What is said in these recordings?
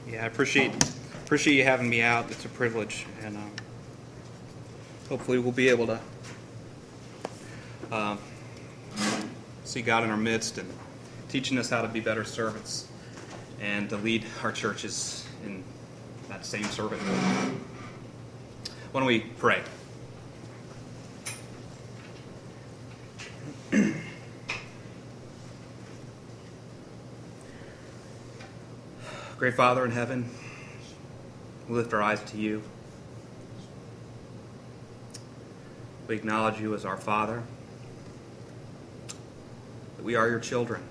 Yeah, I appreciate you having me out. It's a privilege, and hopefully we'll be able to see God in our midst and teaching us how to be better servants and to lead our churches in that same servanthood. Why don't we pray? Great Father in heaven, we lift our eyes to you. We acknowledge you as our Father, that we are your children.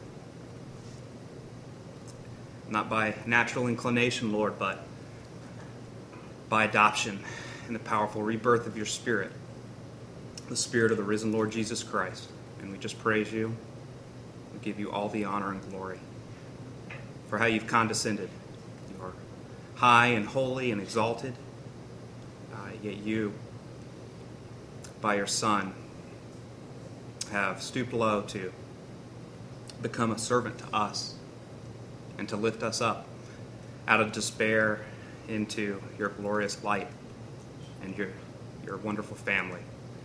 Not by natural inclination, Lord, but by adoption and the powerful rebirth of your Spirit, the Spirit of the risen Lord Jesus Christ. And we just praise you. We give you all the honor and glory for how you've condescended. You are high and holy and exalted, yet you, by your Son, have stooped low to become a servant to us and to lift us up out of despair into your glorious light and your wonderful family.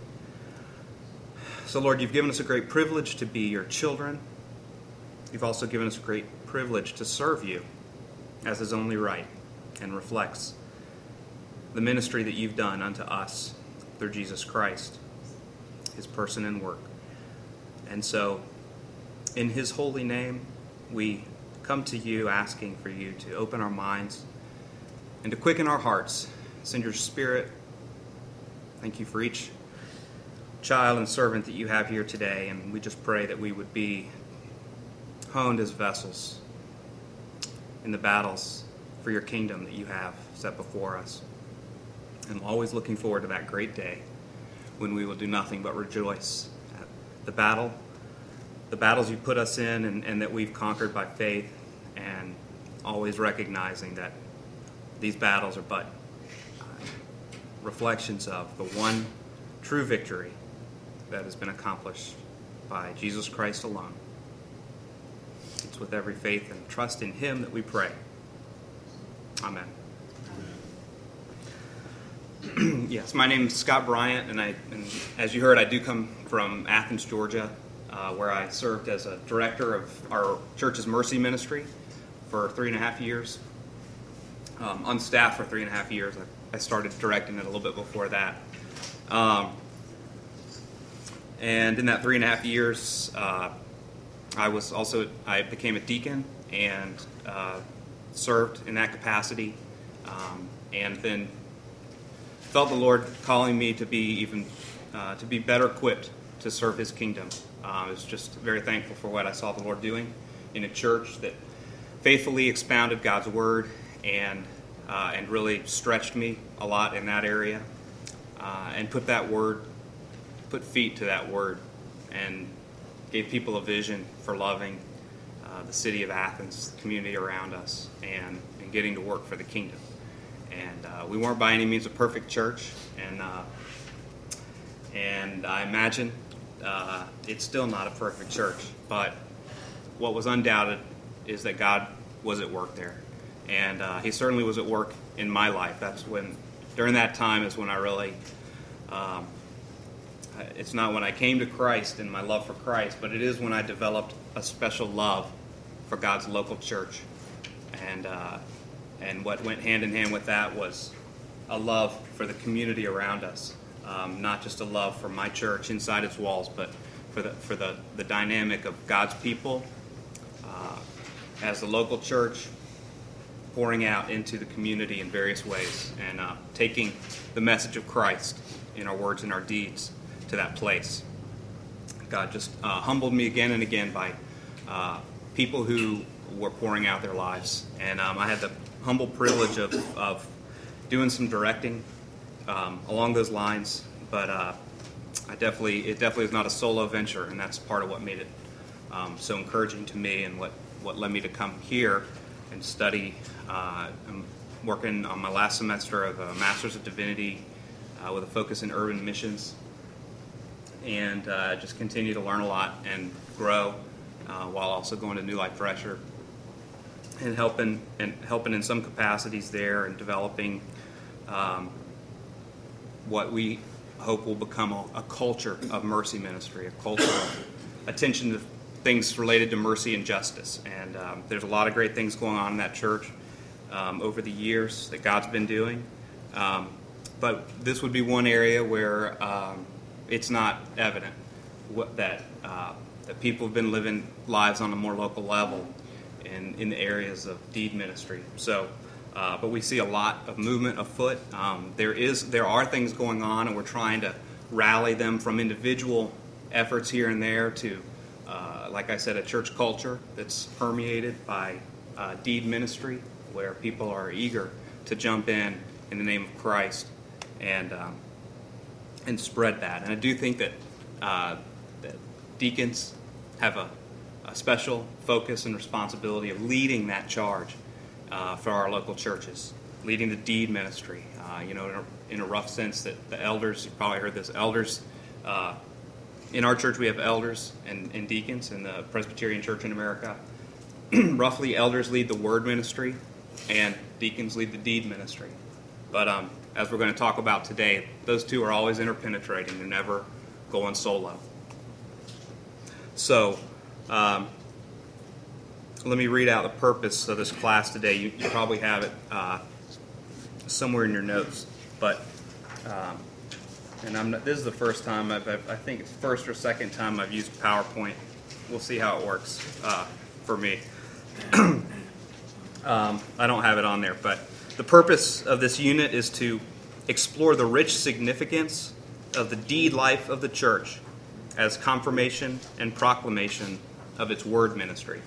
So, Lord, you've given us a great privilege to be your children. You've also given us a great privilege to serve you as is only right and reflects the ministry that you've done unto us through Jesus Christ, his person and work. And so, in his holy name, we come to you asking for you to open our minds and to quicken our hearts. Send your Spirit. Thank you for each child and servant that you have here today, and we just pray that we would be honed as vessels in the battles for your kingdom that you have set before us. And I'm always looking forward to that great day when we will do nothing but rejoice at the battles you put us in and that we've conquered by faith, and always recognizing that these battles are but reflections of the one true victory that has been accomplished by Jesus Christ alone. It's with every faith and trust in him that we pray. Amen. Yes, my name is Scott Bryant, and as you heard, I do come from Athens, Georgia, where I served as a director of our church's Mercy Ministry for 3.5 years. On staff for 3.5 years. I started directing it a little bit before that. And in that 3.5 years, I became a deacon and served in that capacity, and then felt the Lord calling me to be better equipped to serve his kingdom. I was just very thankful for what I saw the Lord doing in a church that faithfully expounded God's word and really stretched me a lot in that area, and put feet to that word, and gave people a vision for loving the city of Athens, the community around us, and getting to work for the kingdom. And we weren't by any means a perfect church, and I imagine it's still not a perfect church, but what was undoubted is that God was at work there. And he certainly was at work in my life. During that time is when I really, it's not when I came to Christ and my love for Christ, but it is when I developed a special love for God's local church. And what went hand in hand with that was a love for the community around us. Not just a love for my church inside its walls, but for the dynamic of God's people as the local church, pouring out into the community in various ways, and taking the message of Christ in our words and our deeds to that place. God just humbled me again and again by people who were pouring out their lives. And I had the humble privilege of doing some directing along those lines, but it definitely is not a solo venture, and that's part of what made it so encouraging to me, and what led me to come here and study. I'm working on my last semester of a Master's of Divinity with a focus in urban missions, and just continue to learn a lot and grow while also going to New Life Thresher and helping in some capacities there and developing what we hope will become a culture of mercy ministry, a culture of attention to things related to mercy and justice. And there's a lot of great things going on in that church over the years that God's been doing. But this would be one area where it's not evident that people have been living lives on a more local level in the areas of deed ministry. So, but we see a lot of movement afoot. There are things going on, and we're trying to rally them from individual efforts here and there to, like I said, a church culture that's permeated by deed ministry, where people are eager to jump in the name of Christ and spread that. And I do think that deacons have a special focus and responsibility of leading that charge for our local churches, leading the deed ministry. In a rough sense, that the elders, you've probably heard this, elders, in our church we have elders and deacons in the Presbyterian Church in America. Roughly, elders lead the word ministry and deacons lead the deed ministry. But as we're going to talk about today, those two are always interpenetrating. They're never going solo. So, let me read out the purpose of this class today. You probably have it somewhere in your notes. But, this is the first time, I think it's first or second time I've used PowerPoint. We'll see how it works for me. I don't have it on there, but the purpose of this unit is to explore the rich significance of the deed life of the church as confirmation and proclamation of its word ministry.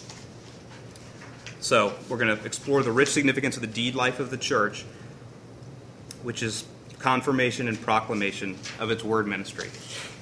So we're going to explore the rich significance of the deed life of the church, which is confirmation and proclamation of its word ministry.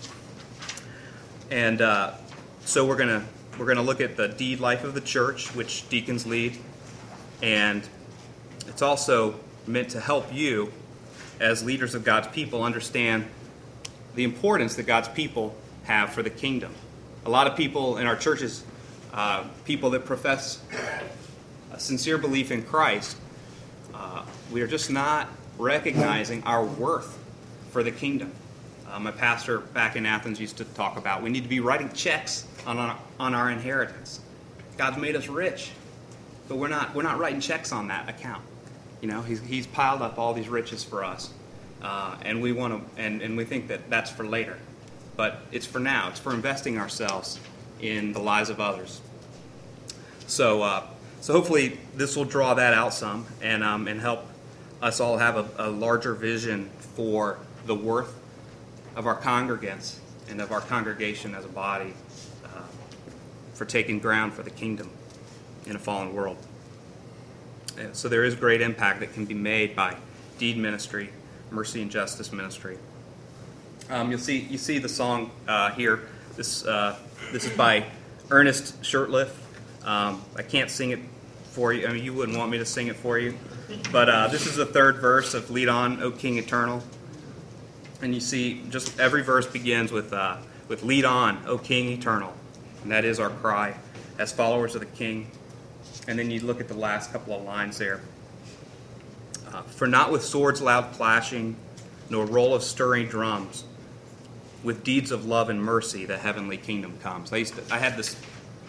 And so we're going to look at the deed life of the church, which deacons lead, and it's also meant to help you as leaders of God's people understand the importance that God's people have for the kingdom. A lot of people in our churches, people that profess a sincere belief in Christ, we are just not recognizing our worth for the kingdom. My pastor back in Athens used to talk about we need to be writing checks on our inheritance. God's made us rich, but we're not writing checks on that account. He's piled up all these riches for us, and we want to, and we think that that's for later, but it's for now. It's for investing ourselves in the lives of others. So hopefully this will draw that out some and help us all have a larger vision for the worth of our congregants and of our congregation as a body for taking ground for the kingdom in a fallen world. So there is great impact that can be made by deed ministry, mercy and justice ministry. You see the song here. This is by Ernest Shurtleff. I can't sing it for you. I mean, you wouldn't want me to sing it for you. But this is the third verse of "Lead On, O King Eternal." And you see, just every verse begins with "Lead on, O King Eternal," and that is our cry as followers of the King. And then you look at the last couple of lines there. For not with swords loud clashing, nor roll of stirring drums, with deeds of love and mercy, the heavenly kingdom comes. I had this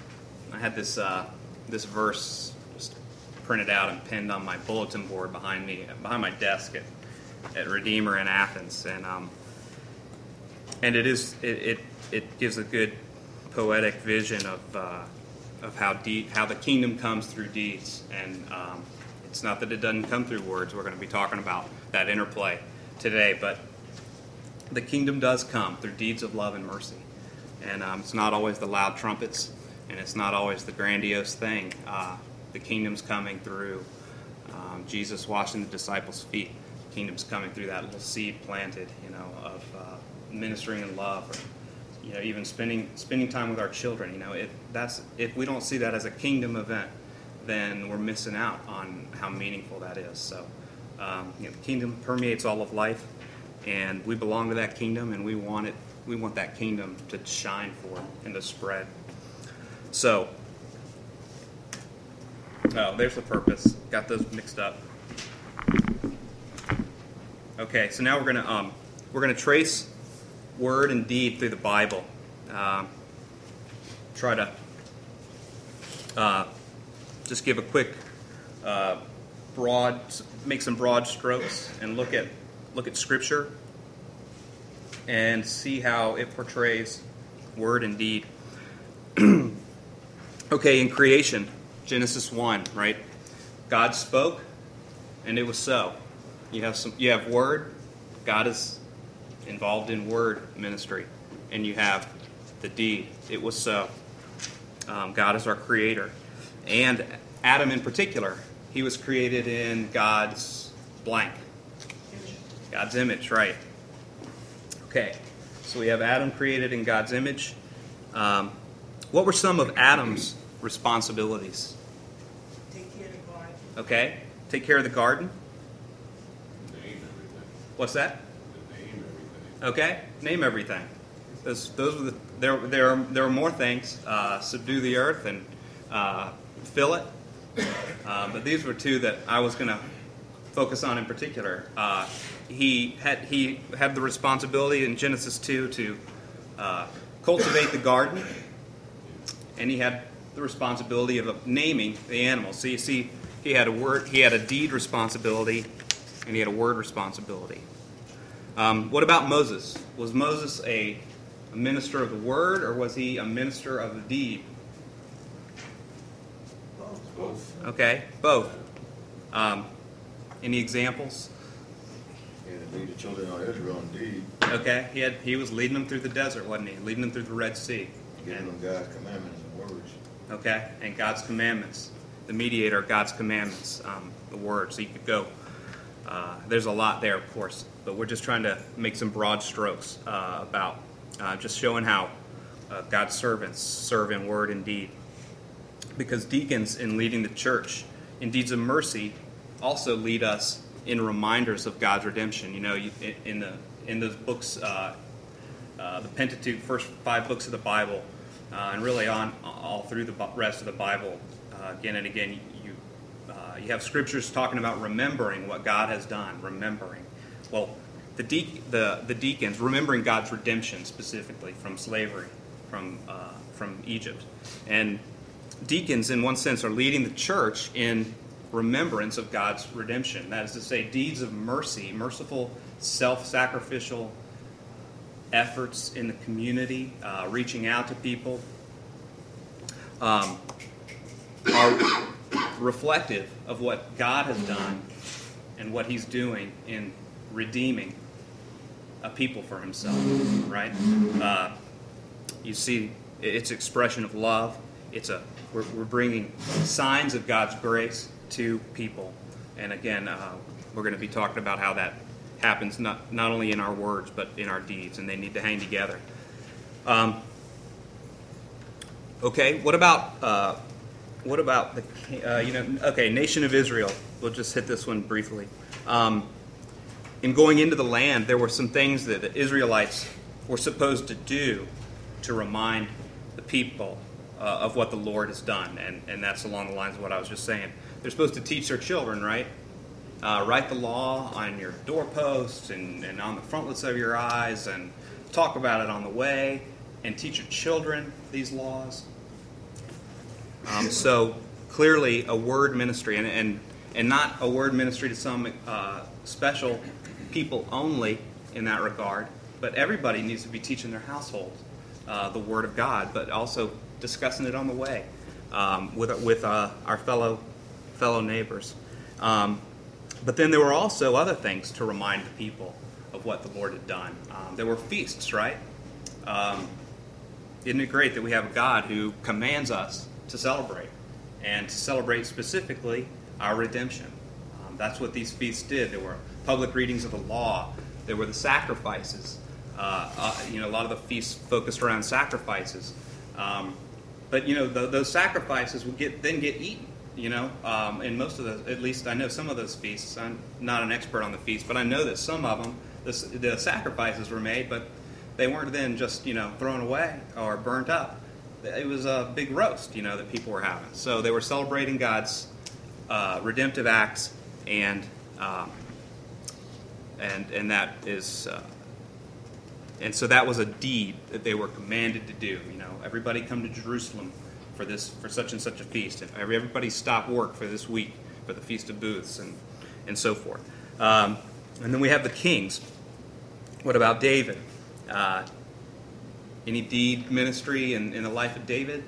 verse just printed out and pinned on my bulletin board behind my desk at Redeemer in Athens, and it gives a good poetic vision of how the kingdom comes through deeds, and it's not that it doesn't come through words. We're going to be talking about that interplay today, but the kingdom does come through deeds of love and mercy, and it's not always the loud trumpets, and it's not always the grandiose thing. The kingdom's coming through Jesus washing the disciples' feet. The kingdom's coming through that little seed planted, of ministering in love, or even spending time with our children. If we don't see that as a kingdom event, then we're missing out on how meaningful that is. So, the kingdom permeates all of life, and we belong to that kingdom, and we want that kingdom to shine forth and to spread. So, Oh, there's the purpose. Got those mixed up. Okay, so now we're gonna trace word and deed through the Bible. Try to just give a quick make some broad strokes and look at Scripture and see how it portrays word and deed. Okay, in creation, Genesis 1, right? God spoke, and it was so. You have word. God is involved in word ministry, and you have the deed. It was so. God is our creator, and Adam in particular, he was created in God's blank. God's image, right? Okay, so we have Adam created in God's image. What were some of Adam's responsibilities? Take care of the garden. Okay, take care of the garden. Name everything. What's that? Name everything. Okay, name everything. Those were there are more things. Subdue the earth and fill it. But these were two that I was going to focus on in particular. He had the responsibility in Genesis 2 to cultivate the garden, and he had the responsibility of naming the animals. So you see, he had a deed responsibility, and he had a word responsibility. What about Moses? Was Moses a minister of the word, or was he a minister of the deed? Both. Okay, both. Any examples? Yeah, to lead the children of Israel indeed, Okay, he was leading them through the desert, wasn't he? Leading them through the Red Sea. giving them God's commandments and words. Okay, and God's commandments, the mediator of God's commandments, the word. So you could go. There's a lot there, of course, but we're just trying to make some broad strokes about just showing how God's servants serve in word and deed. Because deacons, in leading the church in deeds of mercy, also lead us in reminders of God's redemption. You know, in those books, the Pentateuch, first 5 books of the Bible, and really on all through the rest of the Bible, again and again, you have scriptures talking about remembering what God has done. Remembering, well, the deacons remembering God's redemption specifically from slavery, from Egypt, and deacons, in one sense, are leading the church in remembrance of God's redemption. That is to say, deeds of mercy, merciful, self-sacrificial efforts in the community, reaching out to people, are reflective of what God has done and what He's doing in redeeming a people for Himself, right? You see, it's expression of love. We're bringing signs of God's grace to people, and again, we're going to be talking about how that happens not only in our words but in our deeds, and they need to hang together. Okay, what about the nation of Israel? We'll just hit this one briefly. In going into the land, there were some things that the Israelites were supposed to do to remind the people of what the Lord has done, and that's along the lines of what I was just saying. They're supposed to teach their children, right? Write the law on your doorposts and on the frontlets of your eyes, and talk about it on the way, and teach your children these laws. So clearly a word ministry, and not a word ministry to some special people only in that regard, but everybody needs to be teaching their household the Word of God, but also discussing it on the way with our fellow neighbors. But then there were also other things to remind the people of what the Lord had done. There were feasts, right? Isn't it great that we have a God who commands us to celebrate, and to celebrate specifically our redemption? That's what these feasts did. There were public readings of the law. There were the sacrifices. A lot of the feasts focused around sacrifices. But those sacrifices would get eaten. In most of the, at least I know some of those feasts. I'm not an expert on the feasts, but I know that some of them, the sacrifices were made, but they weren't then just thrown away or burnt up. It was a big roast, that people were having. So they were celebrating God's redemptive acts, and that is. And so that was a deed that they were commanded to do. You know, everybody come to Jerusalem for such and such a feast. And everybody stop work for this week for the Feast of Booths and so forth. And then we have the kings. What about David? Any deed, ministry in the life of David?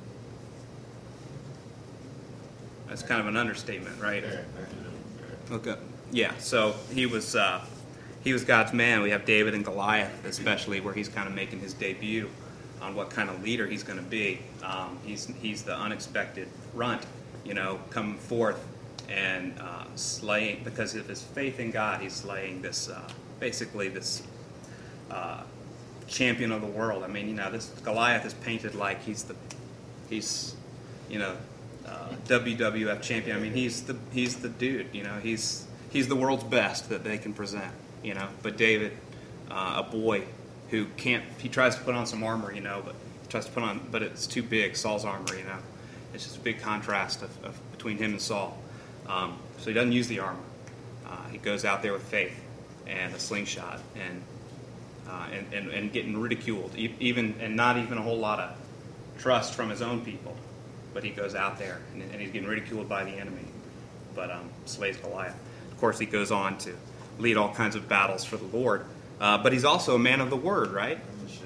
That's kind of an understatement, right? Okay. Yeah. So he was God's man. We have David and Goliath, especially, where he's kind of making his debut on what kind of leader he's going to be. He's the unexpected runt, coming forth and slaying, because of his faith in God. He's slaying this this champion of the world. I mean, this Goliath is painted like he's WWF champion. I mean, he's the dude. He's the world's best that they can present. But David, a boy who can't. He tries to put on some armor. But it's too big. Saul's armor. It's just a big contrast of between him and Saul. So he doesn't use the armor. He goes out there with faith and a slingshot and getting ridiculed, and not even a whole lot of trust from his own people. But he goes out there and he's getting ridiculed by the enemy, but slays Goliath. Of course, he goes on to lead all kinds of battles for the Lord. But he's also a man of the word, right?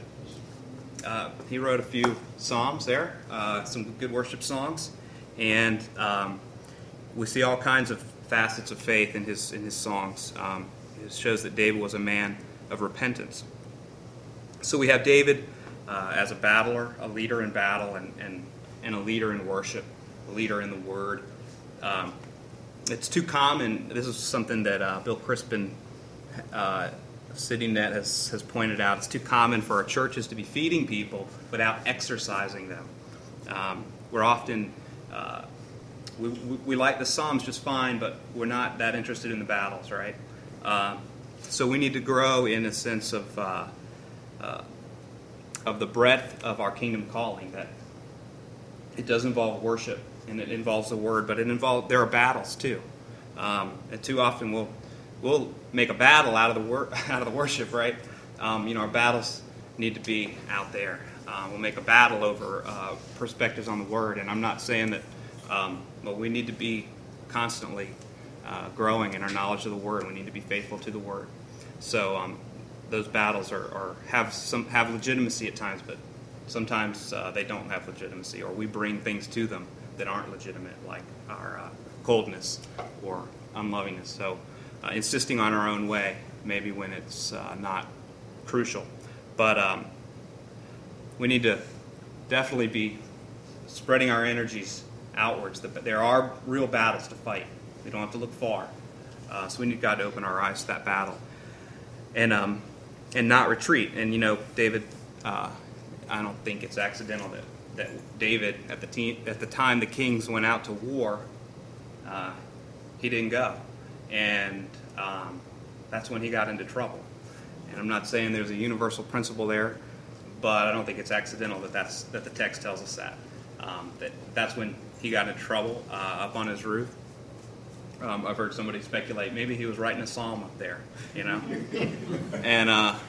He wrote a few psalms there, some good worship songs, and we see all kinds of facets of faith in his songs. It shows that David was a man of repentance. So we have David as a battler, a leader in battle, and a leader in worship, a leader in the Word. It's too common. This is something that Bill Crispin, CityNet, has pointed out. It's too common for our churches to be feeding people without exercising them. We're often we like the Psalms just fine, but we're not that interested in the battles, right? So we need to grow in a sense of the breadth of our kingdom calling. That it does involve worship and it involves the Word, but there are battles too. And too often we'll make a battle out of the worship, right? Our battles need to be out there. We'll make a battle over perspectives on the Word, and I'm not saying that. We need to be constantly growing in our knowledge of the Word. We need to be faithful to the Word. So those battles have legitimacy at times, but sometimes they don't have legitimacy, or we bring things to them that aren't legitimate, like our coldness or unlovingness. So insisting on our own way, maybe when it's not crucial. But we need to definitely be spreading our energies outwards. There are real battles to fight. We don't have to look far. So we need God to open our eyes to that battle and not retreat. And David, I don't think it's accidental that David at the time the kings went out to war, he didn't go, and that's when he got into trouble. And I'm not saying there's a universal principle there, but I don't think it's accidental that the text tells us that's when he got into trouble up on his roof. I've heard somebody speculate maybe he was writing a psalm up there, and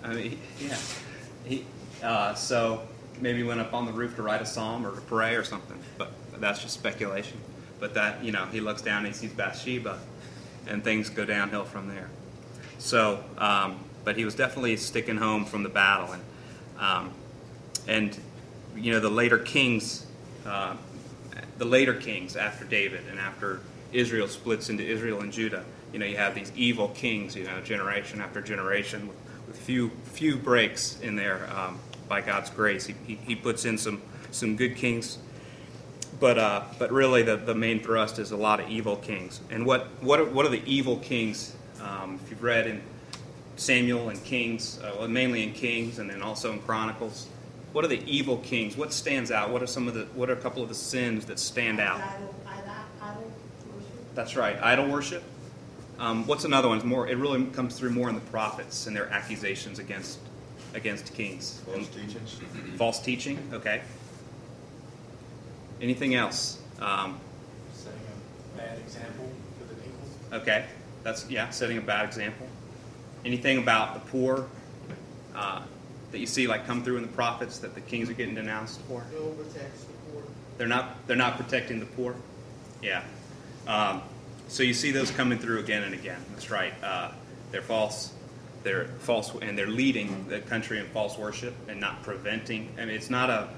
so maybe he went up on the roof to write a psalm or to pray or something. But that's just speculation. But that he looks down and he sees Bathsheba, and things go downhill from there. So, but he was definitely sticking home from the battle, and the later kings. The later kings after David and after Israel splits into Israel and Judah, you have these evil kings, generation after generation with few breaks in there by God's grace. He puts in some good kings, but really the main thrust is a lot of evil kings. And what are the evil kings? If you've read in Samuel and Kings, mainly in Kings and then also in Chronicles. What are the evil kings? What stands out? What are a couple of the sins that stand out? Idol worship. That's right, idol worship. What's another one? It really comes through more in the prophets and their accusations against kings. False teachings. False teaching. Okay. Anything else? bad example for the people. Okay, that's, yeah, setting a bad example. Anything about the poor that you see like come through in the prophets that the kings are getting denounced for? Bill protects the poor. They're not protecting the poor. Yeah. So you see those coming through again and again. That's right. They're false. They're false, and they're leading the country in false worship and not preventing. I mean, it's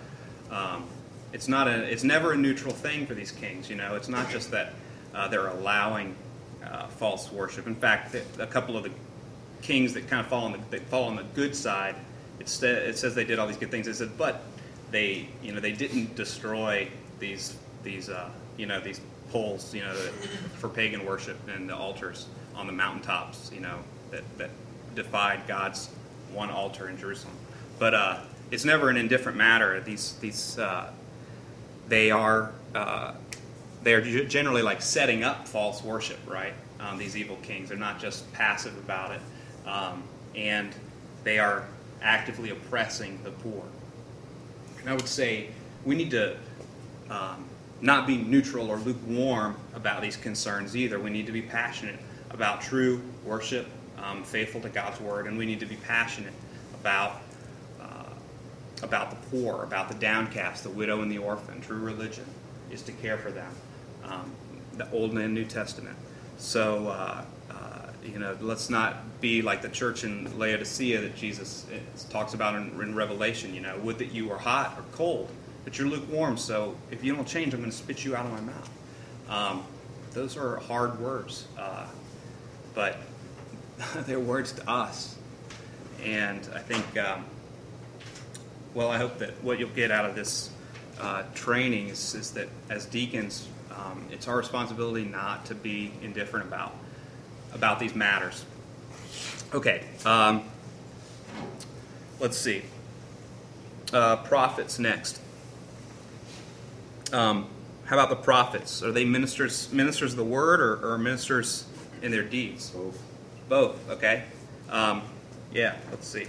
never a neutral thing for these kings. You know, it's not just that they're allowing false worship. In fact, a couple of the kings that kind of fall on the good side, it says they did all these good things. It said, but they didn't destroy these poles, for pagan worship and the altars on the mountaintops, that defied God's one altar in Jerusalem. But it's never an indifferent matter. They are generally like setting up false worship, right? These evil kings, they're not just passive about it, and they are actively oppressing the poor. And I would say we need to not be neutral or lukewarm about these concerns either. We need to be passionate about true worship, faithful to God's word, and we need to be passionate about the poor, about the downcast, the widow and the orphan. True religion is to care for them, the Old and New Testament. So, let's not be like the church in Laodicea that Jesus talks about in Revelation. Would that you were hot or cold, but you're lukewarm. So if you don't change, I'm going to spit you out of my mouth. Those are hard words, but they're words to us. And I think, I hope that what you'll get out of this training is that as deacons, it's our responsibility not to be indifferent about these matters. Okay, let's see. Prophets next. How about the prophets? Are they ministers of the word or ministers in their deeds? Both, okay. Let's see.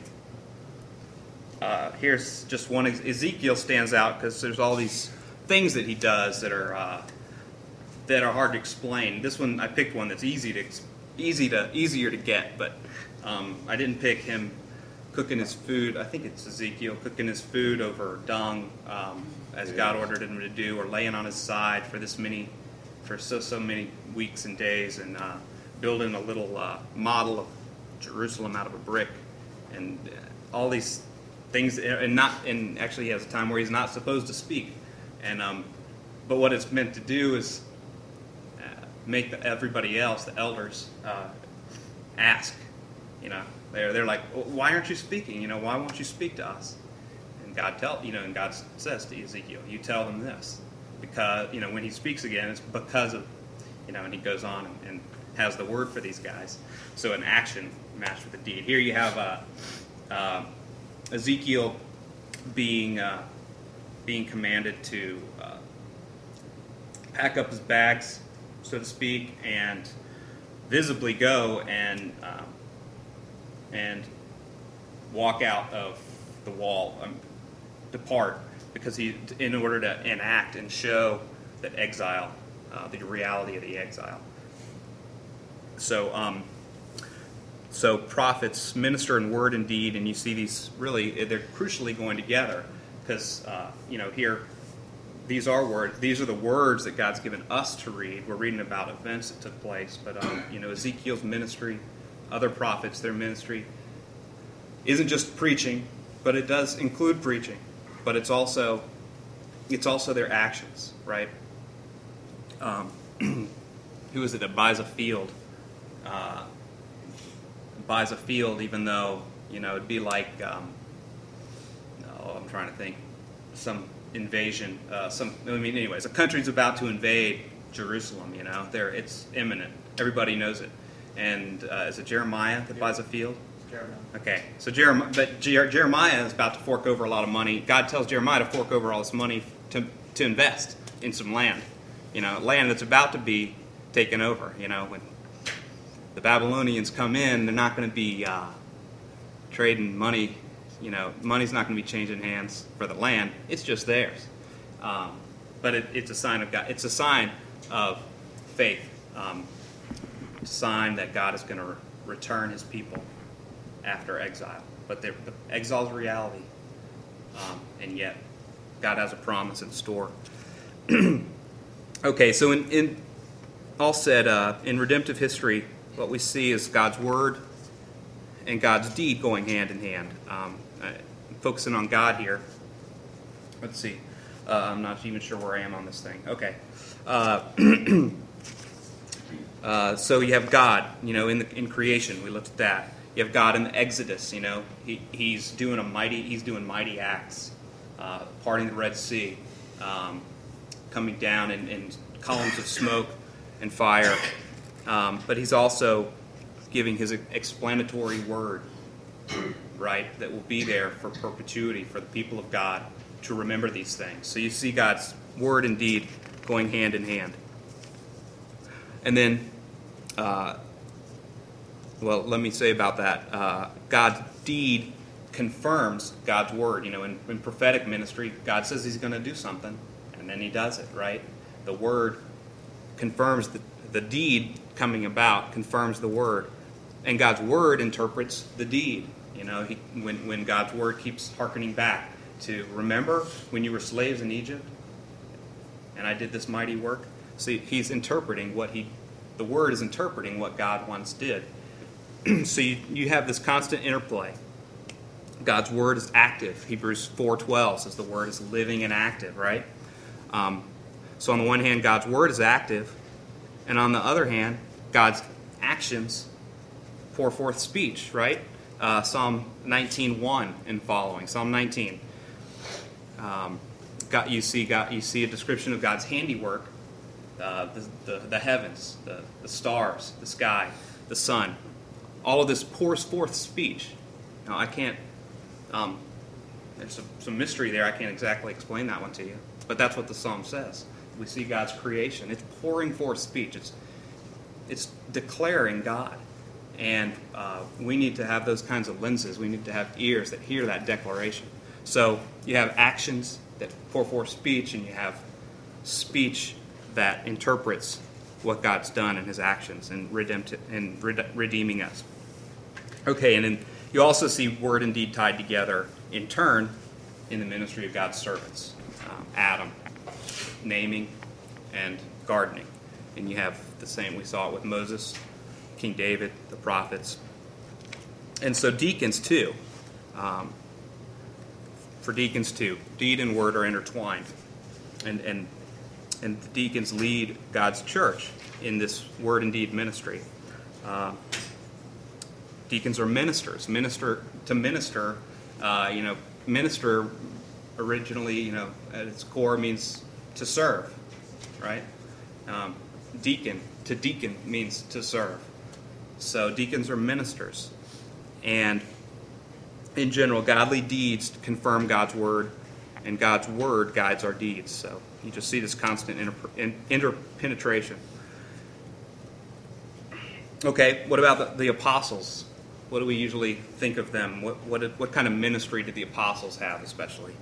Here's just one. Ezekiel stands out because there's all these things that he does that are hard to explain. This one, I picked one that's easier to get, but I didn't pick him cooking his food. I think it's Ezekiel cooking his food over dung, as God ordered him to do, or laying on his side for so many weeks and days, and building a little model of Jerusalem out of a brick, and all these things, and actually he has a time where he's not supposed to speak, and but what it's meant to do is make everybody else, the elders, ask. They're like, why aren't you speaking? Why won't you speak to us? And God says to Ezekiel, you tell them this, because when he speaks again, it's because of, and he goes on and has the word for these guys. So an action matched with a deed. Here you have Ezekiel being commanded to pack up his bags, so to speak, and visibly go and walk out of the wall, depart, because in order to enact and show that exile, the reality of the exile. So prophets minister in word and deed, and you see these really, they're crucially going together, because here, these are the words that God's given us to read. We're reading about events that took place, but Ezekiel's ministry, other prophets, their ministry isn't just preaching, but it does include preaching, but it's also their actions, right? Who is it that buys a field? Buys a field, even though it'd be like I'm trying to think, some invasion. Anyways, a country's about to invade Jerusalem. It's imminent. Everybody knows it. And is it Jeremiah that buys a field? Jeremiah. Okay, so Jeremiah is about to fork over a lot of money. God tells Jeremiah to fork over all this money to invest in some land, land that's about to be taken over. When the Babylonians come in, they're not going to be trading money. Money's not going to be changing hands for the land. It's just theirs. But it's a sign of God. It's a sign of faith, sign that God is going to return his people after exile. But the exile is reality, and yet God has a promise in store. Okay, so in all said, in redemptive history, what we see is God's word and God's deed going hand in hand. Focusing on God here. Let's see. I'm not even sure where I am on this thing. Okay. So you have God, in creation. We looked at that. You have God in the Exodus. He's doing mighty acts, parting the Red Sea, coming down in columns of smoke and fire. But he's also giving his explanatory word, right, that will be there for perpetuity for the people of God to remember these things. So you see God's word and deed going hand in hand. And then, let me say about that. God's deed confirms God's word. In prophetic ministry, God says he's going to do something, and then he does it, right? The word confirms the deed coming about, confirms the word. And God's word interprets the deed. When God's word keeps hearkening back to remember when you were slaves in Egypt and I did this mighty work. See, he's interpreting the word is interpreting what God once did. So you have this constant interplay. God's word is active. Hebrews 4:12 says the word is living and active, right? So on the one hand, God's word is active, and on the other hand, God's actions pour forth speech, right? Psalm 19:1 and following. Psalm 19. You see a description of God's handiwork, the heavens, the stars, the sky, the sun. All of this pours forth speech. Now, I can't. There's some mystery there. I can't exactly explain that one to you, but that's what the psalm says. We see God's creation. It's pouring forth speech. It's declaring God. And we need to have those kinds of lenses. We need to have ears that hear that declaration. So you have actions that pour forth speech, and you have speech that interprets what God's done in his actions and redeeming us. Okay, and then you also see word and deed tied together in turn in the ministry of God's servants. Adam, naming and gardening. And you have the same, we saw it with Moses, King David, the prophets. And so deacons too. For deacons too, deed and word are intertwined. And the deacons lead God's church in this word and deed ministry. Deacons are ministers. Minister, minister originally, at its core means to serve, right? Deacon means to serve. So deacons are ministers. And in general, godly deeds confirm God's word, and God's word guides our deeds. So you just see this constant interpenetration. Okay, what about the apostles? What do we usually think of them? What kind of ministry did the apostles have, especially?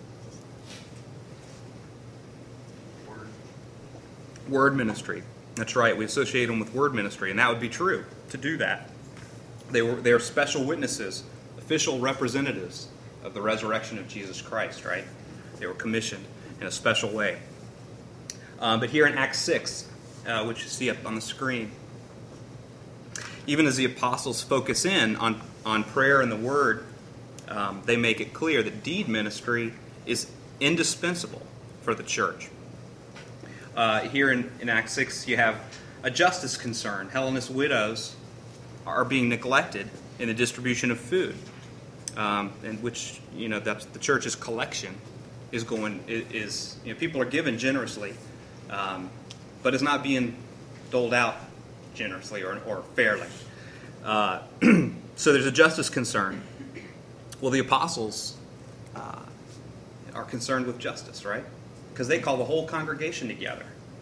Word ministry. That's right. We associate them with word ministry, and that would be true to do that. They are special witnesses, official representatives of the resurrection of Jesus Christ, right? They were commissioned in a special way. But here in Acts 6, which you see up on the screen, even as the apostles focus in on prayer and the word, they make it clear that deed ministry is indispensable for the church. Here in Acts 6, you have a justice concern. Hellenist widows are being neglected in the distribution of food, and which that's the church's collection is people are given generously, but it's not being doled out generously or fairly. So there's a justice concern. Well, the apostles are concerned with justice, right? Because they call the whole congregation together.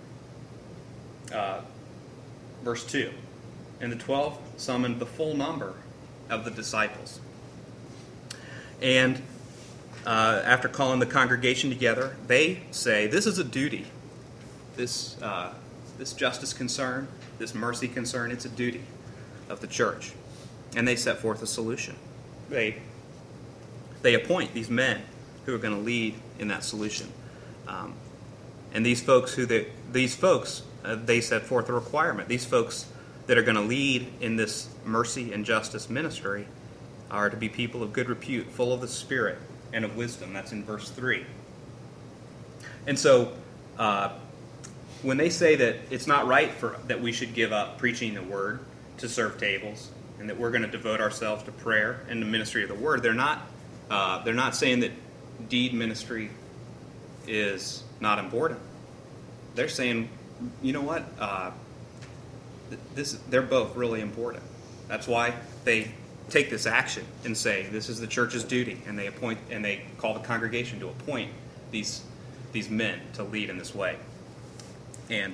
Verse 2. And the 12 summoned the full number of the disciples. And after calling the congregation together, they say, this is a duty. This this justice concern, this mercy concern, it's a duty of the church. And they set forth a solution. They appoint these men who are going to lead in that solution. And these folks, they set forth a requirement. These folks that are going to lead in this mercy and justice ministry are to be people of good repute, full of the Spirit and of wisdom. That's in verse 3. And so, when they say that it's not right that we should give up preaching the word to serve tables, and that we're going to devote ourselves to prayer and the ministry of the word, they're not saying that deed ministry is not important. They're saying, you know what? They're both really important. That's why they take this action and say this is the church's duty, and they call the congregation to appoint these men to lead in this way. And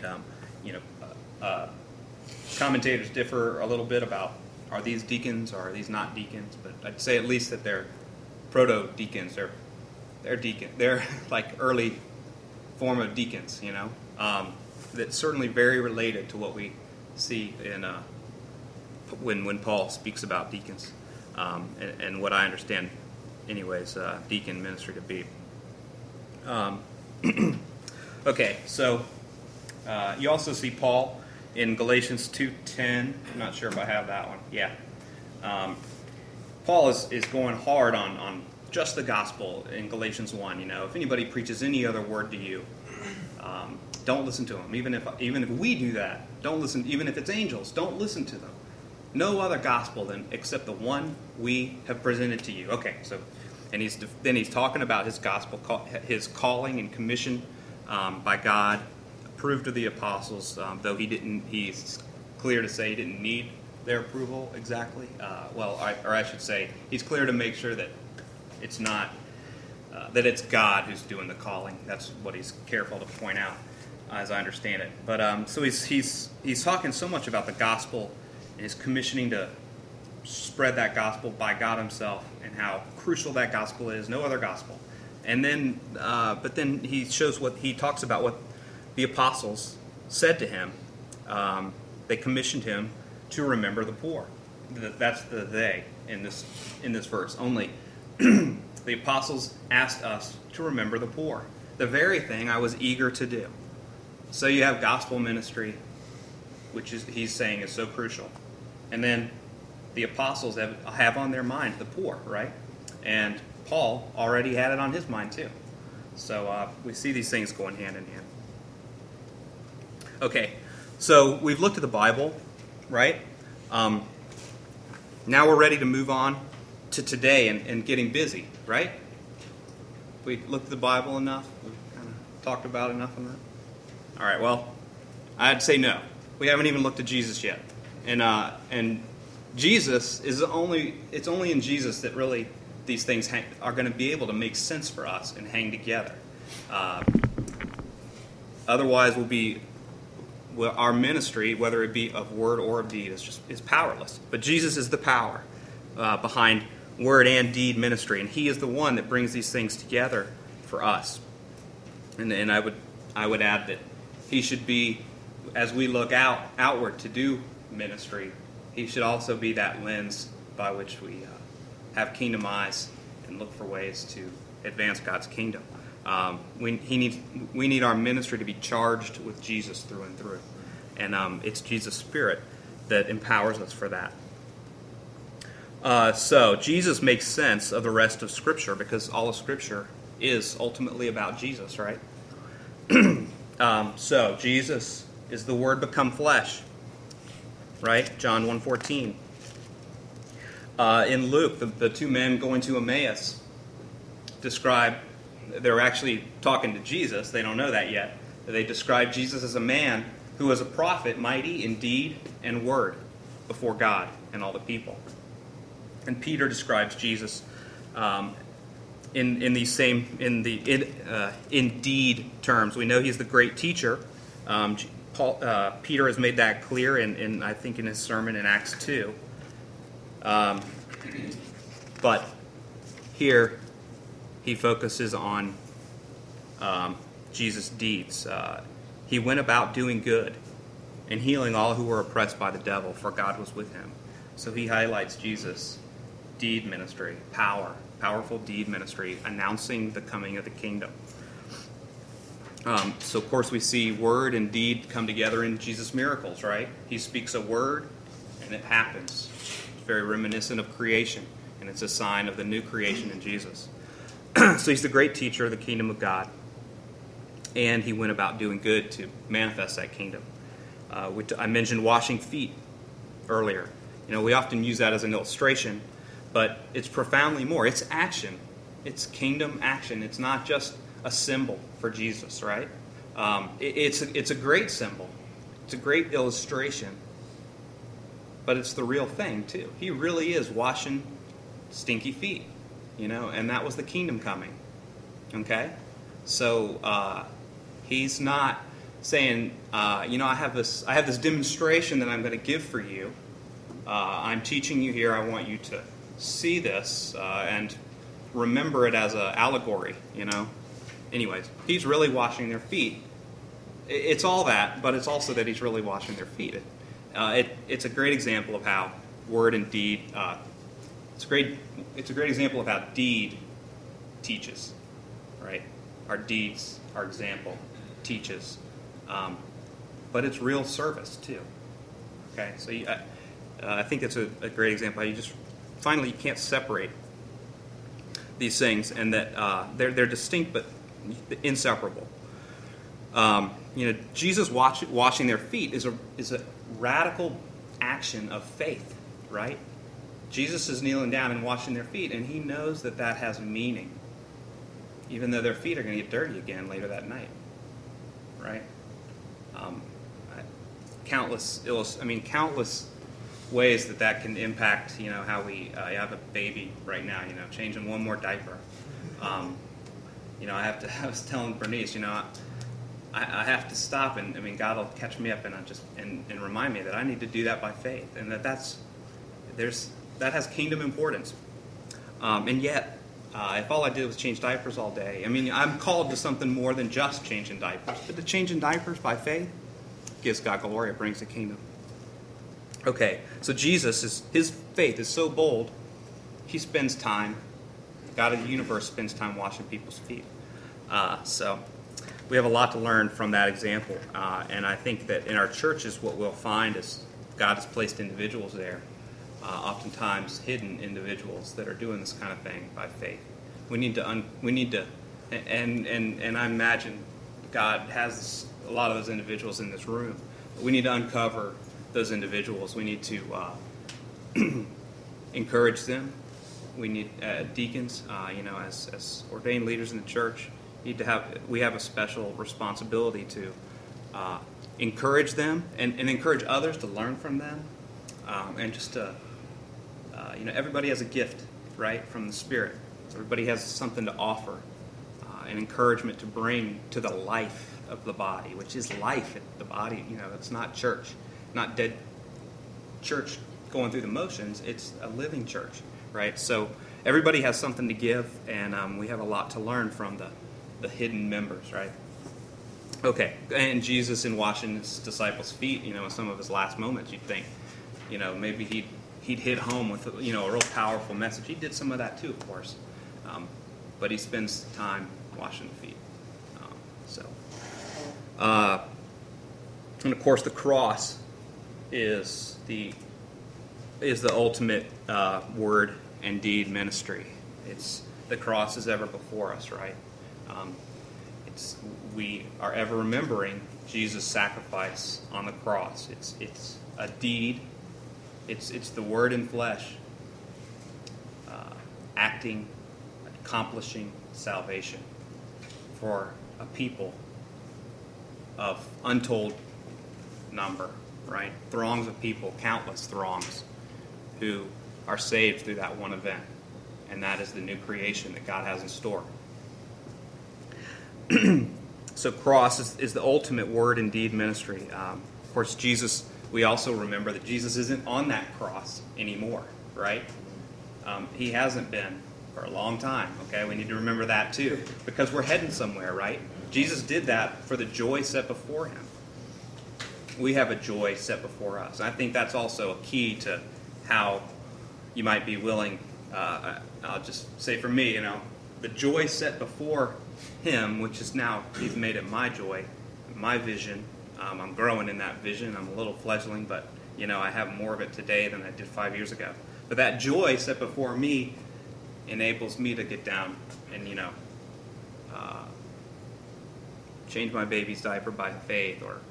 commentators differ a little bit about, are these deacons or are these not deacons? But I'd say at least that they're proto-deacons. They're deacon. They're like early form of deacons, that's certainly very related to what we see in when Paul speaks about deacons, and what I understand, anyways, deacon ministry to be. Okay, so you also see Paul in Galatians 2:10. I'm not sure if I have that one. Yeah. Paul is going hard on just the gospel in Galatians 1. If anybody preaches any other word to you, don't listen to them. Even if we do that, don't listen. Even if it's angels, don't listen to them. No other gospel except the one we have presented to you. Okay, so and he's talking about his gospel, his calling and commission by God, approved of the apostles. Though he's clear to say he didn't need their approval exactly. I should say, he's clear to make sure that it's not that it's God who's doing the calling. That's what he's careful to point out, as I understand it. But so he's talking so much about the gospel and his commissioning to spread that gospel by God Himself, and how crucial that gospel is. No other gospel. And then, but then he talks about what the apostles said to him. They commissioned him to remember the poor. That's the they in this verse. Only the apostles asked us to remember the poor. The very thing I was eager to do. So you have gospel ministry, which he's saying is so crucial. And then the apostles have on their mind the poor, right? And Paul already had it on his mind too. So we see these things going hand in hand. Okay, so we've looked at the Bible, right? Now we're ready to move on to today and getting busy, right? We looked at the Bible enough? We've kind of talked about enough on that? All right, well, I'd say no. We haven't even looked at Jesus yet. And Jesus it's only in Jesus that really these things are going to be able to make sense for us and hang together. Otherwise, our ministry, whether it be of word or of deed, is powerless. But Jesus is the power behind word and deed ministry, and He is the one that brings these things together for us. And I would add that He should be, as we look outward to do ministry, He should also be that lens by which we have kingdom eyes and look for ways to advance God's kingdom. We need our ministry to be charged with Jesus through and through. And it's Jesus' Spirit that empowers us for that. So Jesus makes sense of the rest of Scripture, because all of Scripture is ultimately about Jesus, right? So Jesus is the Word become flesh, right? John 1:14. In Luke, the two men going to Emmaus they're actually talking to Jesus. They don't know that yet. They describe Jesus as a man who was a prophet, mighty in deed and word before God and all the people. And Peter describes Jesus in deed terms. We know he's the great teacher. Peter has made that clear in I think in his sermon in Acts 2. But here he focuses on Jesus' deeds. He went about doing good and healing all who were oppressed by the devil, for God was with him. So he highlights Jesus' deed ministry, powerful deed ministry, announcing the coming of the kingdom. So, of course, we see word and deed come together in Jesus' miracles, right? He speaks a word, and it happens. It's very reminiscent of creation, and it's a sign of the new creation in Jesus. So he's the great teacher of the kingdom of God, and he went about doing good to manifest that kingdom. I mentioned washing feet earlier. We often use that as an illustration, but it's profoundly more. It's action. It's kingdom action. It's not just a symbol for Jesus, right? It's a great symbol. It's a great illustration, but it's the real thing too. He really is washing stinky feet, and that was the kingdom coming. Okay, so he's not saying, I have this demonstration that I'm going to give for you. I'm teaching you here. I want you to see this and remember it as an allegory. Anyways, he's really washing their feet. It's all that, but it's also that he's really washing their feet. It's a great example of how word and deed. It's a great example of how deed teaches, right? Our deeds, our example, teaches, but it's real service too. Okay, so I think it's a great example. You can't separate these things, and that they're distinct but inseparable. Jesus washing their feet is a radical action of faith, right? Jesus is kneeling down and washing their feet, and he knows that has meaning, even though their feet are going to get dirty again later that night, right? Countless ways that can impact, how we have a baby right now, changing one more diaper. I was telling Bernice, I have to stop, and God will catch me up and remind me that I need to do that by faith, and that has kingdom importance. And yet, if all I did was change diapers all day, I'm called to something more than just changing diapers. But to changing diapers by faith gives God glory. It brings the kingdom. Okay, so his faith is so bold, he spends time, God of the universe spends time washing people's feet. So we have a lot to learn from that example. And I think that in our churches, what we'll find is God has placed individuals there, oftentimes hidden individuals that are doing this kind of thing by faith. We need to, and I imagine God has a lot of those individuals in this room. We need to uncover those individuals. We need to encourage them. We need deacons, as ordained leaders in the church. We have a special responsibility to encourage them and encourage others to learn from them, and just to, everybody has a gift, right, from the Spirit. Everybody has something to offer, an encouragement to bring to the life of the body, which is life in the body. It's not church, not dead church going through the motions. It's a living church, right? So everybody has something to give, and we have a lot to learn from the hidden members, right? Okay, and Jesus in washing his disciples' feet, in some of his last moments, you'd think, maybe he'd hit home with, a real powerful message. He did some of that too, of course, but he spends time washing the feet. And of course, the cross is the ultimate word and deed ministry. The cross is ever before us, right? We are ever remembering Jesus' sacrifice on the cross. It's a deed. It's the word in flesh, acting, accomplishing salvation for a people of untold number, right? Throngs of people, countless throngs, who are saved through that one event. And that is the new creation that God has in store. So cross is the ultimate word and deed ministry. Of course, Jesus, we also remember that Jesus isn't on that cross anymore, right? He hasn't been for a long time, okay? We need to remember that too, because we're heading somewhere, right? Jesus did that for the joy set before him. we have a joy set before us. I think that's also a key to how you might be willing. I'll just say for me, the joy set before Him, which is now He's made it my joy, my vision. I'm growing in that vision. I'm a little fledgling, but I have more of it today than I did 5 years ago. But that joy set before me enables me to get down and change my baby's diaper by faith, or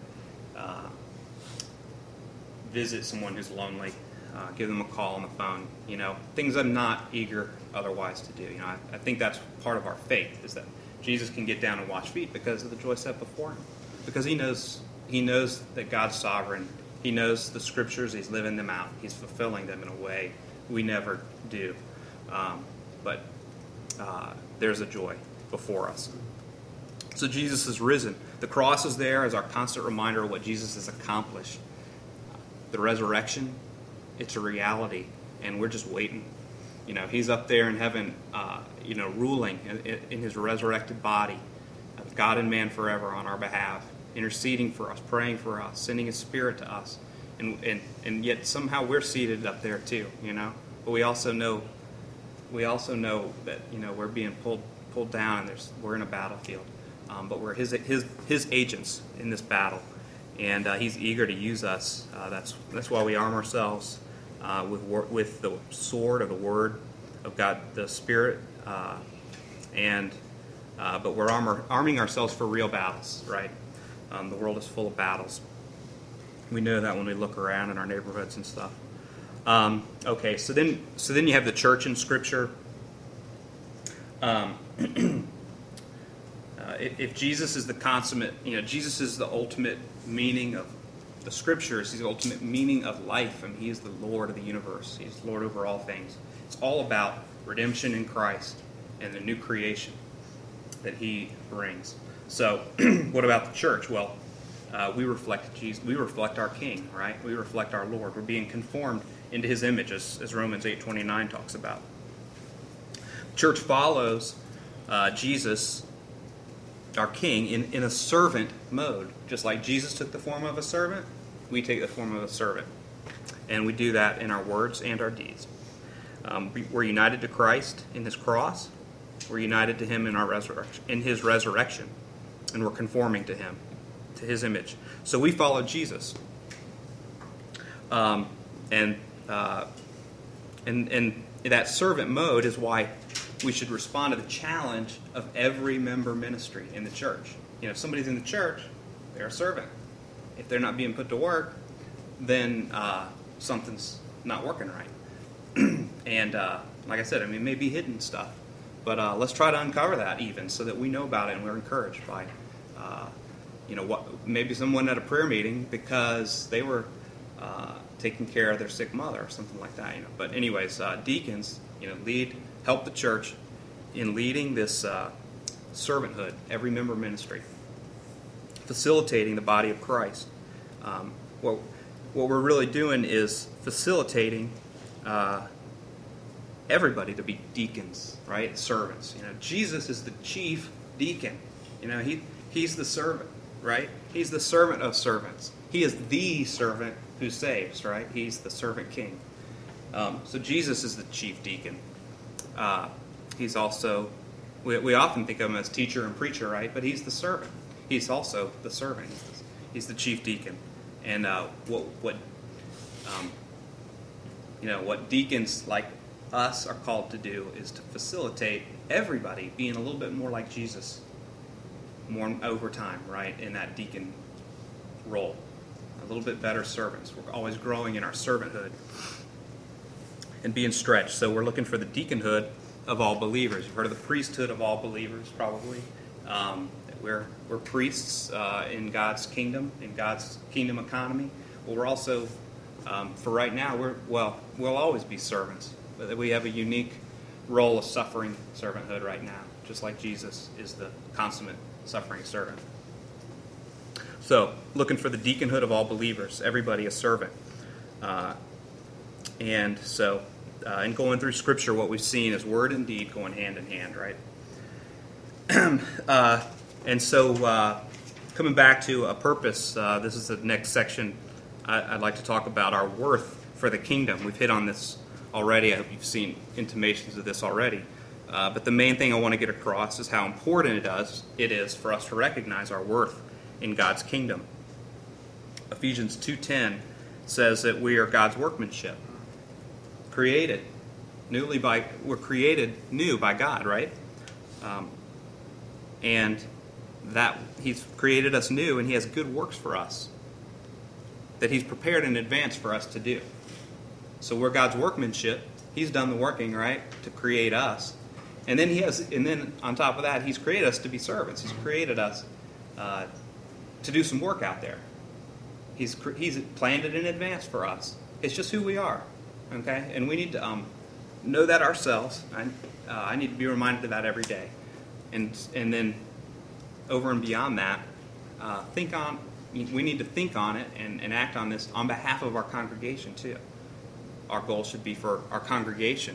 visit someone who's lonely, give them a call on the phone. Things I'm not eager otherwise to do. I think that's part of our faith, is that Jesus can get down and wash feet because of the joy set before Him, because He knows that God's sovereign. He knows the Scriptures. He's living them out. He's fulfilling them in a way we never do. But there's a joy before us. So Jesus is risen. The cross is there as our constant reminder of what Jesus has accomplished. The resurrection, it's a reality, and we're just waiting. He's up there in heaven, ruling in His resurrected body, God and man forever on our behalf, interceding for us, praying for us, sending His Spirit to us. And yet somehow we're seated up there too, But we also know that, we're being pulled down, and we're in a battlefield. But we're His agents in this battle, and He's eager to use us. That's why we arm ourselves with the sword of the Word of God, the Spirit, but we're arming ourselves for real battles, right? The world is full of battles. We know that when we look around in our neighborhoods and stuff. Okay, so then you have the church in Scripture. If Jesus is the consummate, Jesus is the ultimate meaning of the Scriptures. He's the ultimate meaning of life. He is the Lord of the universe. He's Lord over all things. It's all about redemption in Christ and the new creation that He brings. So, what about the church? Well, we reflect Jesus. We reflect our King, right? We reflect our Lord. We're being conformed into His image, as Romans 8:29 talks about. Church follows Jesus, our King, in a servant mode. Just like Jesus took the form of a servant, we take the form of a servant. And we do that in our words and our deeds. We're united to Christ in His cross. We're united to Him in His resurrection. And we're conforming to Him, to His image. So we follow Jesus. And that servant mode is why we should respond to the challenge of every member ministry in the church. If somebody's in the church, they're a servant. If they're not being put to work, then something's not working right. And like I said, it may be hidden stuff. But let's try to uncover that even, so that we know about it and we're encouraged by, maybe someone at a prayer meeting because they were taking care of their sick mother or something like that. But anyways, deacons, help the church in leading this servanthood, every member ministry, facilitating the body of Christ. What we're really doing is facilitating everybody to be deacons, right? Servants. Jesus is the chief deacon. He's the servant, right? He's the servant of servants. He is the servant who saves, right? He's the servant king. So Jesus is the chief deacon. He's also, we often think of him as teacher and preacher, right? But he's the servant. He's also the servant. He's the chief deacon. And what deacons like us are called to do is to facilitate everybody being a little bit more like Jesus, more over time, right? In that deacon role, a little bit better servants. We're always growing in our servanthood and being stretched. So we're looking for the deaconhood of all believers. You've heard of the priesthood of all believers, probably. We're priests in God's kingdom, in God's kingdom economy. Well, we're also, for right now, we'll always be servants. But we have a unique role of suffering servanthood right now, just like Jesus is the consummate suffering servant. So, looking for the deaconhood of all believers, everybody a servant. And so, in going through Scripture, what we've seen is word and deed going hand in hand, right? And so, coming back to a purpose, this is the next section. I'd like to talk about our worth for the kingdom. We've hit on this already. I hope you've seen intimations of this already. But the main thing I want to get across is how important it is for us to recognize our worth in God's kingdom. Ephesians 2:10 says that we are God's workmanship, created we're created new by God, right? And that He's created us new, and He has good works for us that He's prepared in advance for us to do. So we're God's workmanship. He's done the working, right, to create us. And then on top of that, He's created us to be servants. He's created us to do some work out there. He's planned it in advance for us. It's just who we are, okay? And we need to know that ourselves. I need to be reminded of that every day. And then over and beyond that, we need to think on it and act on this on behalf of our congregation too. Our goal should be for our congregation,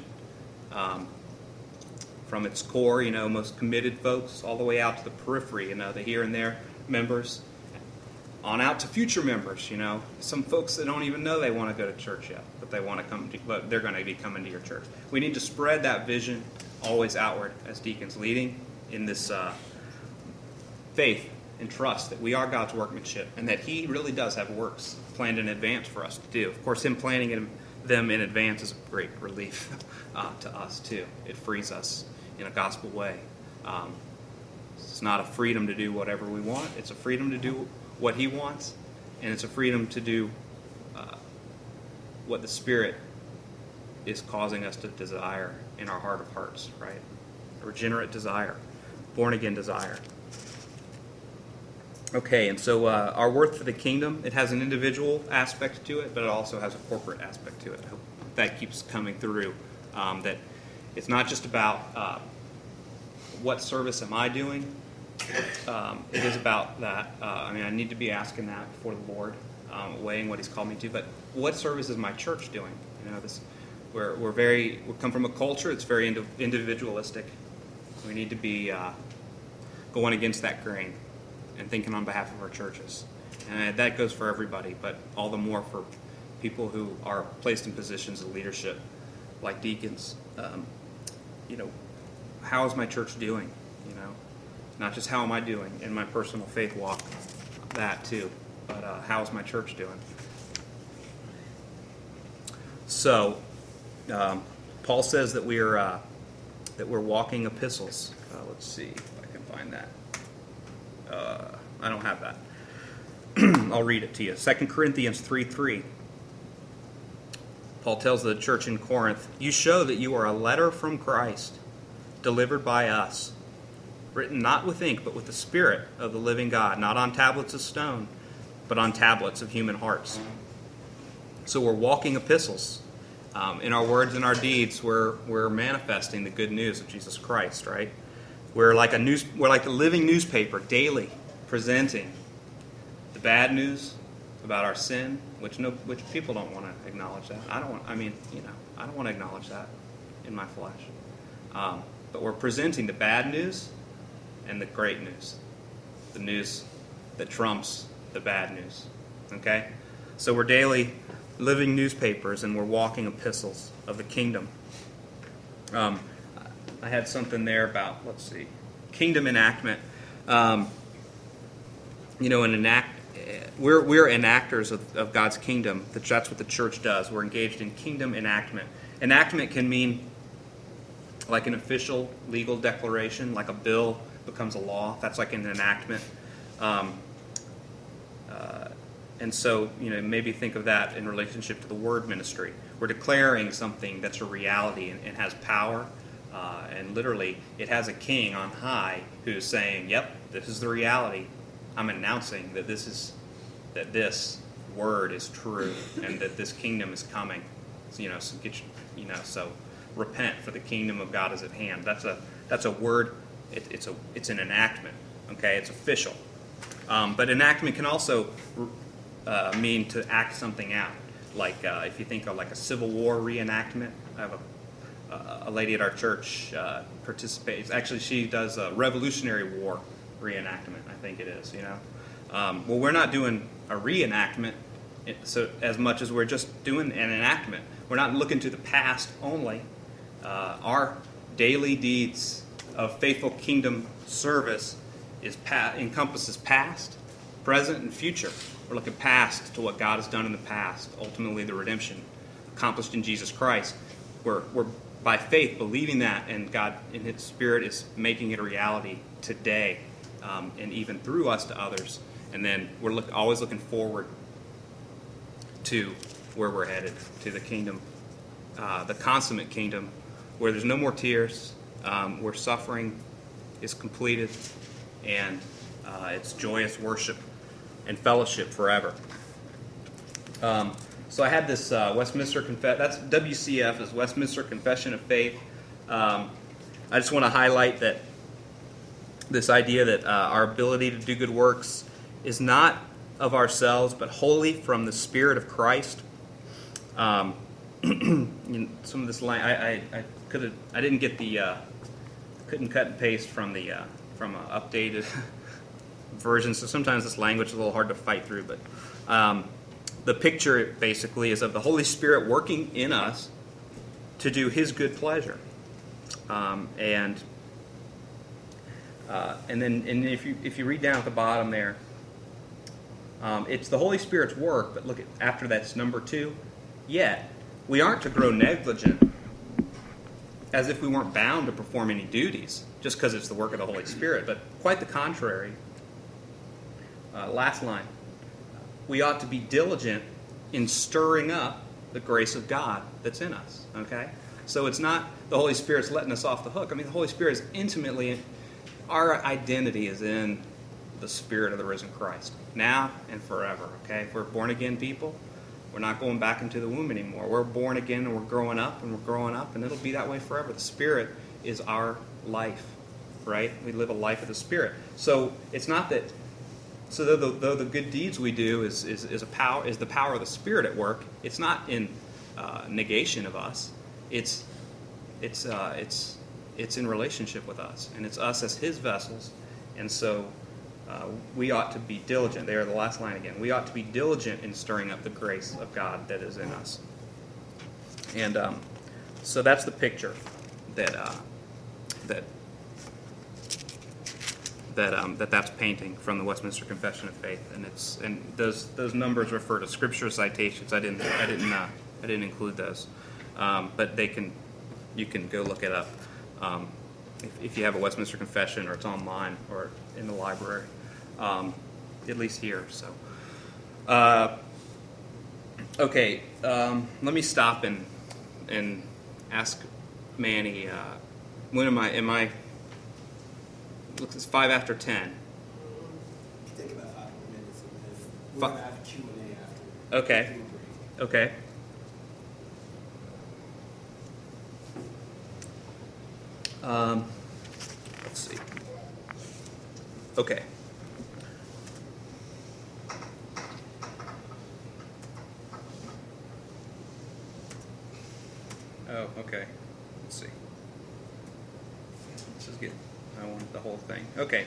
from its core, most committed folks, all the way out to the periphery, the here and there members, on out to future members. Some folks that don't even know they want to go to church yet, but they want to come, but they're going to be coming to your church. We need to spread that vision always outward as deacons, leading in this faith and trust that we are God's workmanship and that He really does have works planned in advance for us to do. Of course, Him planning them in advance is a great relief to us too. It frees us in a gospel way. It's not a freedom to do whatever we want. It's a freedom to do what He wants, and it's a freedom to do what the Spirit is causing us to desire in our heart of hearts, right? A regenerate desire, born-again desire. Okay, and so our worth for the kingdom, it has an individual aspect to it, but it also has a corporate aspect to it. I hope that keeps coming through, that it's not just about what service am I doing. It is about that. I need to be asking that before the Lord, weighing what He's called me to, but what service is my church doing? We come from a culture that's very individualistic. We need to be going against that grain and thinking on behalf of our churches. And that goes for everybody, but all the more for people who are placed in positions of leadership, like deacons. How is my church doing? Not just how am I doing in my personal faith walk, that too, but how is my church doing? So, Paul says that we're walking epistles. Let's see if I can find that. I don't have that. I'll read it to you. 2 Corinthians 3:3. Paul tells the church in Corinth, "You show that you are a letter from Christ, delivered by us, written not with ink, but with the Spirit of the living God, not on tablets of stone, but on tablets of human hearts." So we're walking epistles. In our words and our deeds, we're manifesting the good news of Jesus Christ, right? We're like a living newspaper, daily presenting the bad news about our sin, which people don't want to acknowledge that. I don't want to acknowledge that in my flesh. But we're presenting the bad news and the great news, the news that trumps the bad news. Okay? So we're daily living newspapers, and we're walking epistles of the kingdom. I had something there about, kingdom enactment. We're enactors of God's kingdom. That's what the church does. We're engaged in kingdom enactment. Enactment can mean like an official legal declaration, like a bill becomes a law. That's like an enactment. And so, maybe think of that in relationship to the word ministry. We're declaring something that's a reality and has power. And literally, it has a king on high who's saying, "Yep, this is the reality. I'm announcing that this word is true, and that this kingdom is coming." So repent, for the kingdom of God is at hand. That's a word. It's an enactment. Okay, it's official. But enactment can also mean to act something out. Like if you think of like a Civil War reenactment. I have a lady at our church participates. Actually, she does a Revolutionary War reenactment, I think it is. Well, we're not doing a reenactment so as much as we're just doing an enactment. We're not looking to the past only. Our daily deeds of faithful kingdom service encompasses past, present, and future. We're looking past to what God has done in the past, ultimately the redemption accomplished in Jesus Christ. We're by faith believing that, and God in His Spirit is making it a reality today, and even through us to others. And then we're always looking forward to where we're headed, to the kingdom, the consummate kingdom, where there's no more tears, where suffering is completed, and it's joyous worship and fellowship forever. So I had this Westminster Confession. That's WCF, is Westminster Confession of Faith. I just want to highlight that this idea that our ability to do good works is not of ourselves, but wholly from the Spirit of Christ. Some of this line, I didn't get the couldn't cut and paste from the from an updated version, so sometimes this language is a little hard to fight through. But the picture basically is of the Holy Spirit working in us to do His good pleasure, and then if you read down at the bottom there, it's the Holy Spirit's work. But look at after that's number 2. Yet we aren't to grow negligent, as if we weren't bound to perform any duties just because it's the work of the Holy Spirit, but quite the contrary. Last line. We ought to be diligent in stirring up the grace of God that's in us. Okay? So it's not the Holy Spirit's letting us off the hook. I mean, the Holy Spirit is intimately, our identity is in the Spirit of the risen Christ, now and forever. Okay? If we're born again people, we're not going back into the womb anymore. We're born again and we're growing up, and it'll be that way forever. The Spirit is our life, right? We live a life of the Spirit. So it's not that. So though the good deeds we do is the power of the Spirit at work, it's not in negation of us. It's in relationship with us, and it's us as His vessels, and so we ought to be diligent. There, the last line again. We ought to be diligent in stirring up the grace of God that is in us, and so that's the picture that's painting from the Westminster Confession of Faith, and those numbers refer to scripture citations. I didn't include those, but you can go look it up if you have a Westminster Confession, or it's online or in the library, at least here. So, okay, let me stop and ask Manny. When am I? Looks it's 5 after 10. Take about 5 minutes, and then we'll have Q&A after. Okay. Okay. Let's see. Okay. Oh, okay. Let's see. This is good. I wanted the whole thing. Okay.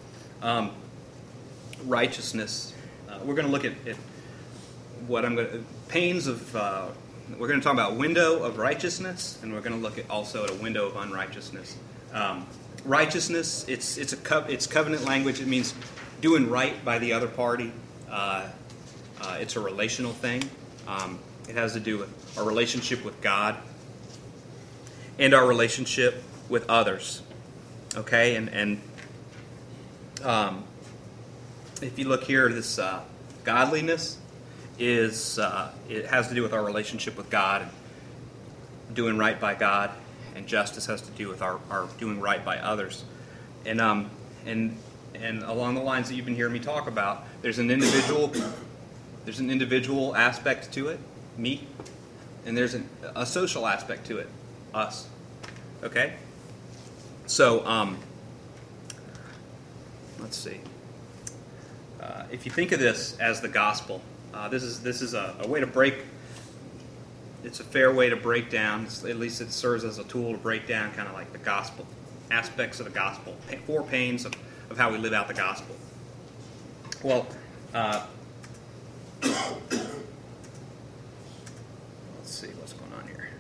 Righteousness. We're going to look at what I'm going to... Panes of... we're going to talk about window of righteousness, and we're going to look at also at a window of unrighteousness. Righteousness, it's covenant language. It means doing right by the other party. It's a relational thing. It has to do with our relationship with God and our relationship with others. Okay, and if you look here, this godliness is it has to do with our relationship with God, and doing right by God, and justice has to do with our doing right by others, and along the lines that you've been hearing me talk about, there's an individual aspect to it, me, and there's a social aspect to it, us. Okay. So, let's see. If you think of this as the gospel, this is a way to break. It's a fair way to break down. At least it serves as a tool to break down kind of like the gospel aspects of the gospel. 4 panes of how we live out the gospel. Well, let's see what's going on here.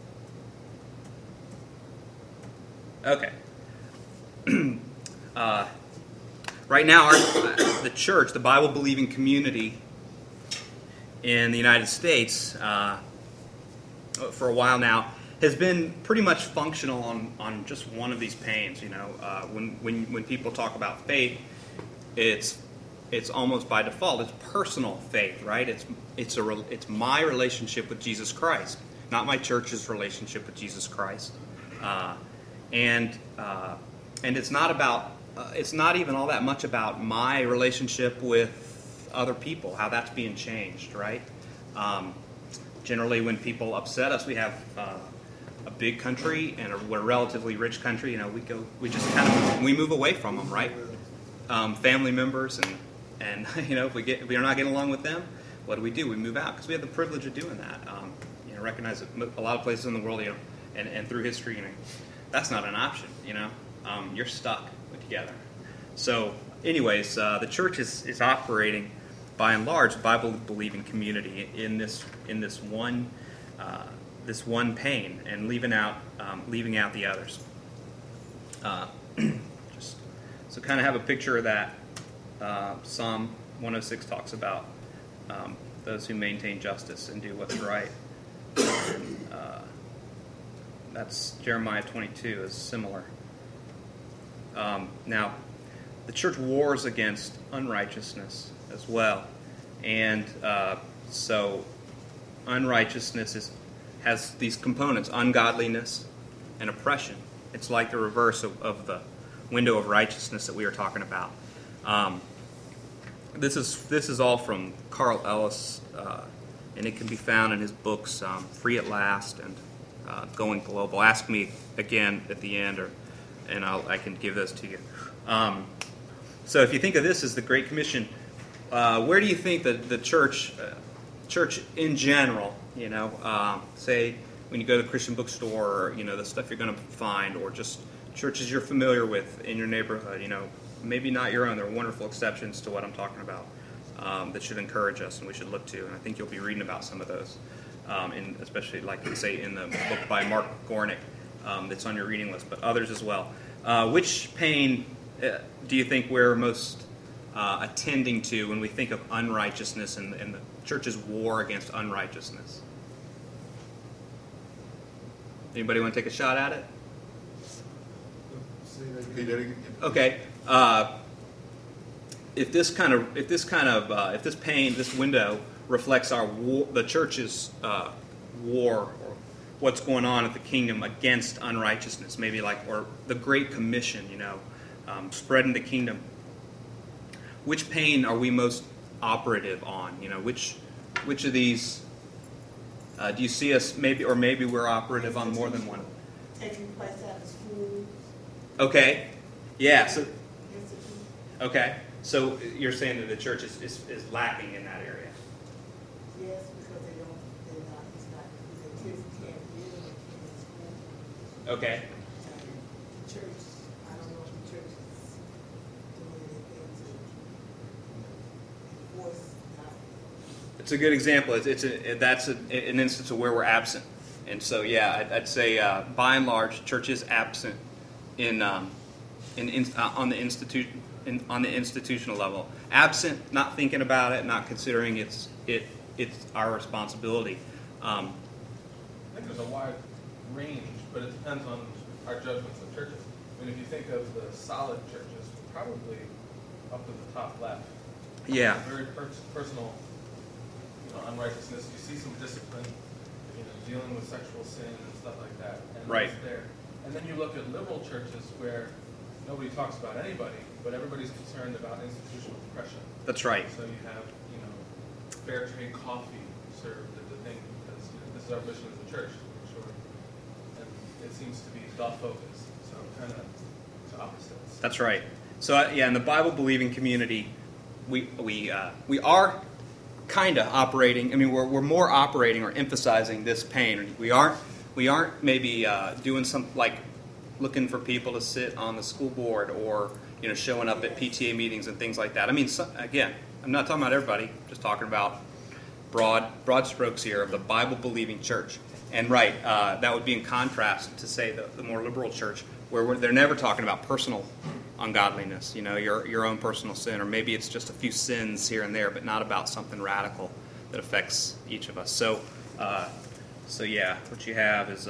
Okay. Right now, the church, the Bible-believing community in the United States, for a while now, has been pretty much functional on just one of these panes. You know, when people talk about faith, it's almost by default it's personal faith, right? It's my relationship with Jesus Christ, not my church's relationship with Jesus Christ, and it's not about. It's not even all that much about my relationship with other people, how that's being changed, right? Generally, when people upset us, we have a big country and we're a relatively rich country. You know, we just kind of move away from them, right? Family members, and you know, if we are not getting along with them, what do? We move out because we have the privilege of doing that. You know, recognize that a lot of places in the world, you know, and through history, you know, that's not an option. You know, you're stuck together. So, anyways, the church is operating, by and large, Bible-believing community in this one pane, and leaving out the others. Just so kind of have a picture of that. Psalm 106 talks about those who maintain justice and do what's right. And, that's Jeremiah 22 is similar. Now, the church wars against unrighteousness as well, and so unrighteousness has these components: ungodliness and oppression. It's like the reverse of the window of righteousness that we were talking about. This is all from Carl Ellis, and it can be found in his books "Free at Last" and "Going Global." Ask me again at the end, and I can give those to you. So if you think of this as the Great Commission, where do you think that the church in general, you know, say when you go to the Christian bookstore, or, you know, the stuff you're going to find, or just churches you're familiar with in your neighborhood, you know, maybe not your own, there are wonderful exceptions to what I'm talking about that should encourage us and we should look to, and I think you'll be reading about some of those, especially like say in the book by Mark Gornick that's on your reading list, but others as well. Which pane do you think we're most attending to when we think of unrighteousness and the church's war against unrighteousness? Anybody want to take a shot at it? Okay. If this window reflects the church's war, or what's going on at the kingdom against unrighteousness, maybe or the Great Commission, you know, spreading the kingdom. Which pane are we most operative on? You know, which of these do you see us maybe we're operative on more than one? Taking place out of school. Okay. Yeah. So. Institute. Okay. So you're saying that the church is lacking in that area. Yes, because it's not, the kids can't get in school. Okay. And church, I don't know if the church is doing anything to enforce that. It's a good example. That's an instance of where we're absent, and so yeah, I'd say by and large, church is absent on the institutional level. Absent, not thinking about it, not considering it's our responsibility. I think there's a wide range, but it depends on our judgments of churches. I mean, if you think of the solid churches, probably up to the top left. Yeah. Very personal, unrighteousness. You see some discipline, dealing with sexual sin and stuff like that. And right. It's there. And then you look at liberal churches where nobody talks about anybody, but everybody's concerned about institutional oppression. That's right. So you have, fair trade coffee served at the thing because this is our mission as a church, sure. And it seems to be the focus. So kind of it's opposites. That's right. So in the Bible-believing community, we are kind of operating. I mean, we're more operating or emphasizing this pain. We aren't maybe doing something like looking for people to sit on the school board or showing up at PTA meetings and things like that. I mean, again, I'm not talking about everybody, just talking about broad strokes here of the Bible-believing church. And that would be in contrast to, say, the more liberal church, where they're never talking about personal ungodliness, your own personal sin, or maybe it's just a few sins here and there, but not about something radical that affects each of us. So yeah, what you have is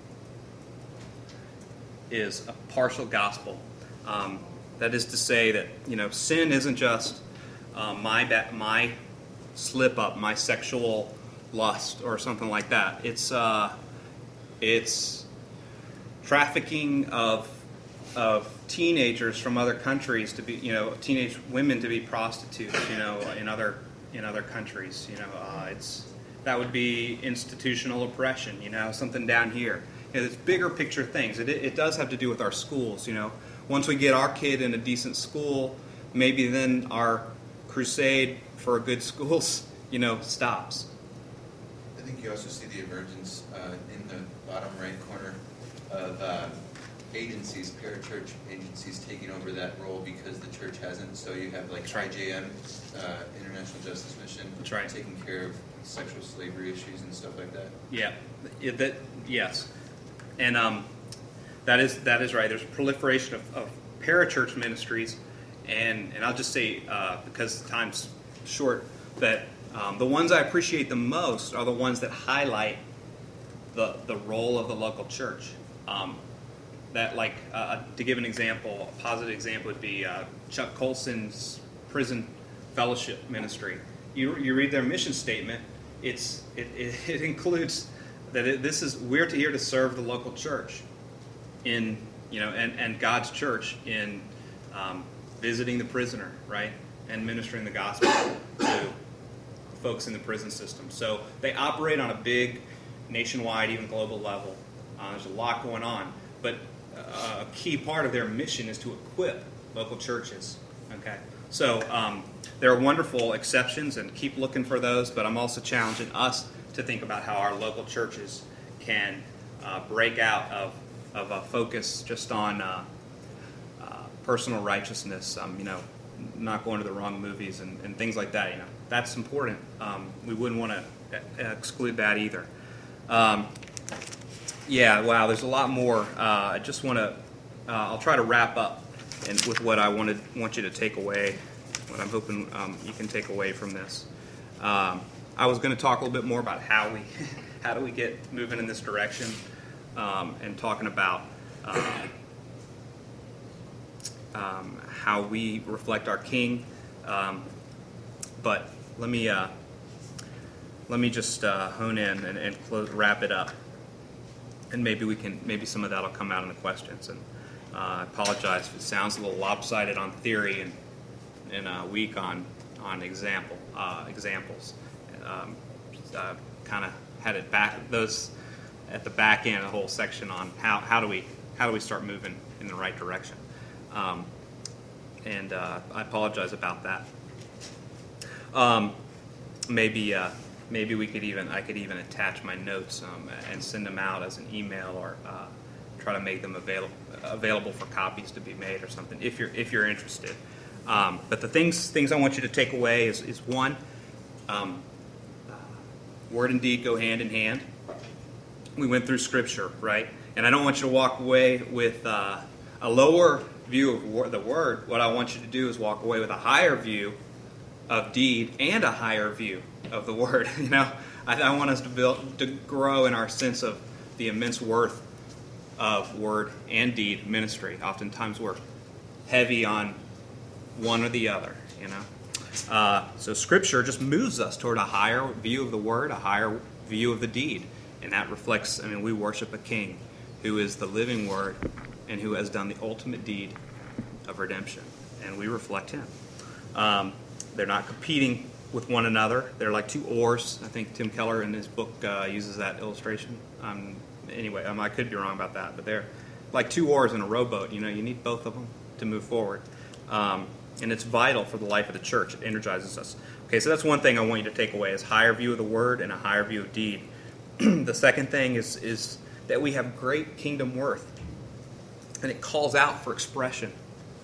a partial gospel. That is to say that sin isn't just my slip up, my sexual lust, or something like that. It's trafficking of teenagers from other countries to be, teenage women to be prostitutes, in other countries. That would be institutional oppression, something down here. It's bigger picture things. It does have to do with our schools, Once we get our kid in a decent school, maybe then our crusade for good schools, stops. I think you also see the emergence in the bottom right corner of agencies, parachurch agencies taking over that role because the church hasn't. So you have like IJM, International Justice Mission, taking care of sexual slavery issues and stuff like that. Yeah, yes, and that is right. There's a proliferation of parachurch ministries, and I'll just say because time's short that the ones I appreciate the most are the ones that highlight the role of the local church. To give an example, a positive example would be Chuck Colson's prison fellowship ministry. You read their mission statement. It includes that we're here to serve the local church in and God's church in visiting the prisoner, right, and ministering the gospel to folks in the prison system. So they operate on a big, nationwide, even global level. There's a lot going on, but a key part of their mission is to equip local churches. Okay, so there are wonderful exceptions, and keep looking for those. But I'm also challenging us to think about how our local churches can break out of a focus just on personal righteousness. Not going to the wrong movies and things like that. That's important. We wouldn't want to exclude that either. There's a lot more. I just want to. I'll try to wrap up with what I want you to take away. What I'm hoping you can take away from this. I was going to talk a little bit more about how do we get moving in this direction, and talking about how we reflect our King. But let me just hone in and wrap it up. And maybe some of that will come out in the questions. And I apologize if it sounds a little lopsided on theory and weak on examples. Kind of had it those at the back end of the whole section on how do we start moving in the right direction. And I apologize about that. Maybe I could even attach my notes and send them out as an email, or try to make them available for copies to be made or something if you're interested. But the things I want you to take away is one, word and deed go hand in hand. We went through Scripture, right? And I don't want you to walk away with a lower view of the Word. What I want you to do is walk away with a higher view of deed and a higher view of the Word. I want us to grow in our sense of the immense worth of word and deed ministry. Oftentimes we're heavy on one or the other. So Scripture just moves us toward a higher view of the Word, a higher view of the deed, and that reflects. We worship a King who is the living Word and who has done the ultimate deed of redemption, and we reflect Him. They're not competing with one another. They're like two oars. I think Tim Keller in his book uses that illustration. Anyway, I could be wrong about that, but they're like two oars in a rowboat. You need both of them to move forward. And it's vital for the life of the church. It energizes us. Okay, so that's one thing I want you to take away is higher view of the Word and a higher view of deed. The second thing is that we have great kingdom worth. And it calls out for expression.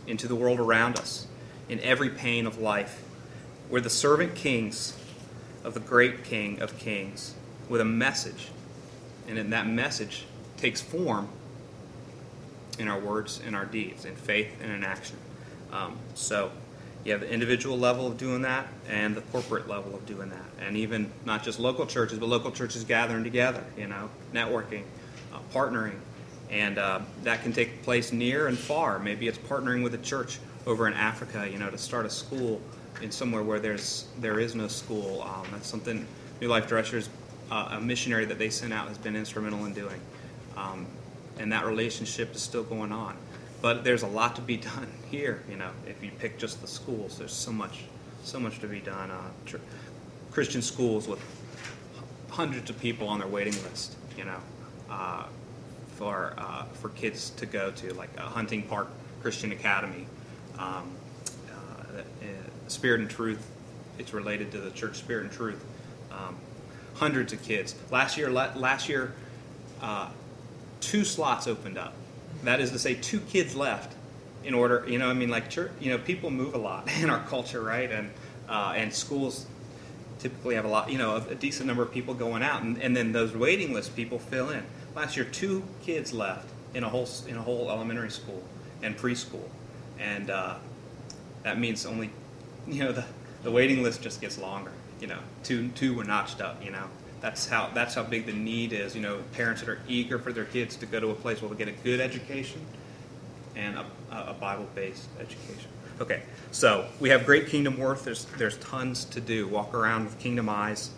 into the world around us, in every pain of life. We're the servant kings of the great King of Kings with a message. And then that message takes form in our words and our deeds, in faith and in action. So you have the individual level of doing that and the corporate level of doing that. And even not just local churches, but local churches gathering together, networking, partnering. And that can take place near and far. Maybe it's partnering with a church over in Africa, to start a school in somewhere where there is no school. That's something New Life Dressers, a missionary that they sent out, has been instrumental in doing. And that relationship is still going on. But there's a lot to be done here, if you pick just the schools. There's so much to be done. Christian schools with hundreds of people on their waiting list, for kids to go to, like Hunting Park Christian Academy. Spirit and Truth, it's related to the church Spirit and Truth. Hundreds of kids. Last year, 2 slots opened up. That is to say, 2 kids left in order, church, people move a lot in our culture, right? And schools typically have a lot, a decent number of people going out, and then those waiting list people fill in. Last year, 2 kids left in a whole elementary school and preschool, and that means only, the waiting list just gets longer. Two were notched up. That's how big the need is. Parents that are eager for their kids to go to a place where they get a good education and a Bible-based education. Okay, so we have great kingdom worth. There's tons to do. Walk around with kingdom eyes,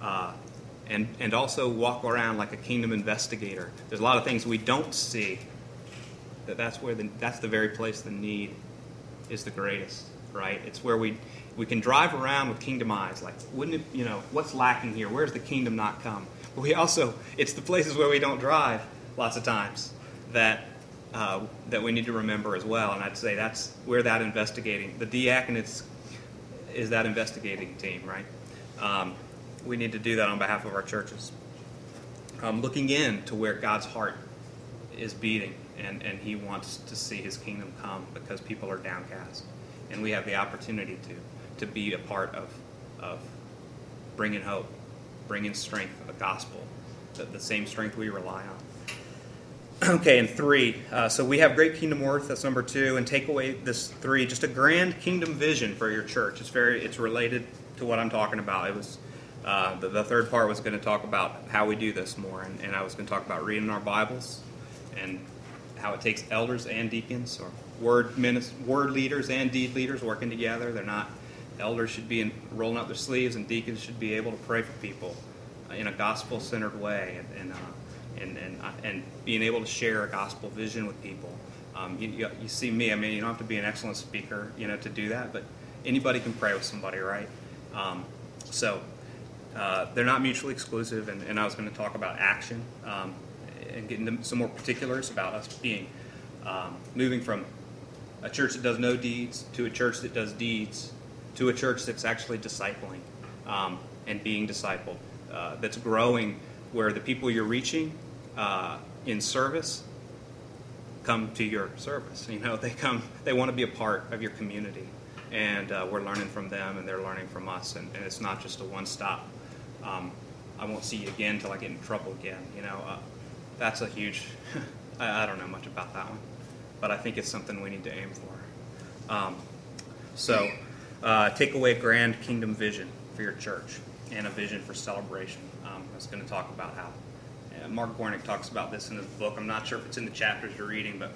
and also walk around like a kingdom investigator. There's a lot of things we don't see. That's the very place the need is the greatest, right? It's where we can drive around with kingdom eyes, like, wouldn't it, what's lacking here? Where's the kingdom not come? But it's the places where we don't drive lots of times that we need to remember as well. And I'd say that's where that the diaconate is that investigating team, right? We need to do that on behalf of our churches. Looking in to where God's heart is beating, and He wants to see His kingdom come because people are downcast. And we have the opportunity to be a part of bringing hope, bringing strength, the gospel, the same strength we rely on. Okay, and 3. So we have great kingdom worth. That's number 2. And take away this 3, just a grand kingdom vision for your church. It's related to what I'm talking about. It was the third part was going to talk about how we do this more, and I was going to talk about reading our Bibles and how it takes elders and deacons, or word leaders and deed leaders working together. Elders should be rolling up their sleeves, and deacons should be able to pray for people in a gospel-centered way, and being able to share a gospel vision with people. You see me. You don't have to be an excellent speaker, to do that, but anybody can pray with somebody, right? So they're not mutually exclusive, and I was going to talk about action and get into some more particulars about us moving from a church that does no deeds to a church that does deeds to a church that's actually discipling and being discipled, that's growing, where the people you're reaching in service come to your service. They want to be a part of your community, and we're learning from them, and they're learning from us, and it's not just a one-stop. I won't see you again until I get in trouble again. That's a huge. I don't know much about that one, but I think it's something we need to aim for. So take away a grand kingdom vision for your church and a vision for celebration. I was going to talk about how Mark Gornick talks about this in his book. I'm not sure if it's in the chapters you're reading, but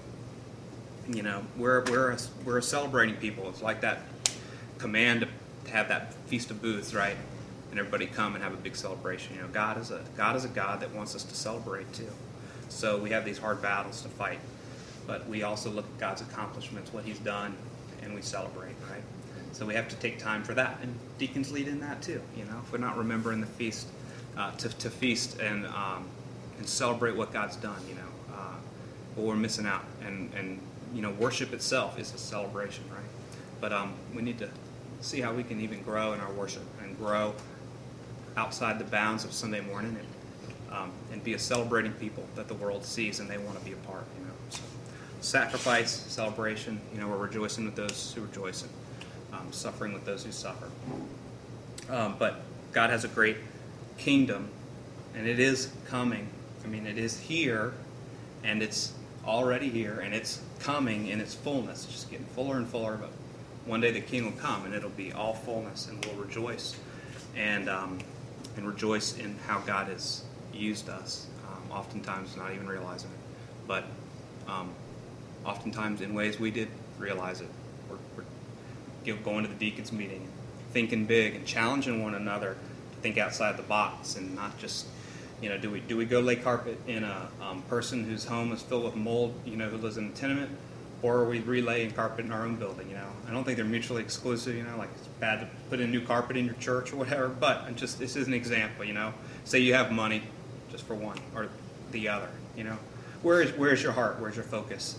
we're a celebrating people. It's like that command to have that feast of booths, right? And everybody come and have a big celebration. God is a God that wants us to celebrate too. So we have these hard battles to fight, but we also look at God's accomplishments, what He's done, and we celebrate, right? So we have to take time for that, and deacons lead in that too. If we're not remembering the feast, to feast and celebrate what God's done, well, we're missing out. And worship itself is a celebration, right? But we need to see how we can even grow in our worship and grow outside the bounds of Sunday morning, and be a celebrating people that the world sees and they want to be a part. sacrifice, celebration. We're rejoicing with those who rejoice, and suffering with those who suffer. But God has a great kingdom, and it is coming. It is here, and it's already here, and it's coming in its fullness. It's just getting fuller and fuller, but one day the King will come, and it'll be all fullness, and we'll rejoice, and rejoice in how God has used us, oftentimes not even realizing it, but oftentimes in ways we did realize it. We're going to the deacons meeting, thinking big, and challenging one another to think outside the box, and not just, do we go lay carpet in a person whose home is filled with mold, who lives in a tenement, or are we relaying carpet in our own building? I don't think they're mutually exclusive. Like it's bad to put in new carpet in your church or whatever. But this is an example. Say you have money, just for one or the other. Where's your heart? Where's your focus?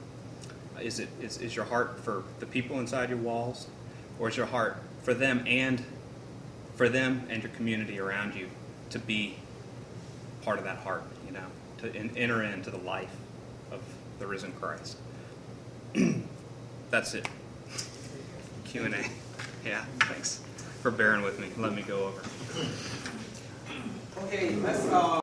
Is your heart for the people inside your walls, or is your heart for them and your community around you to be part of that heart? To enter into the life of the risen Christ. That's it. Q&A. Yeah, thanks for bearing with me. Let me go over. Okay, let's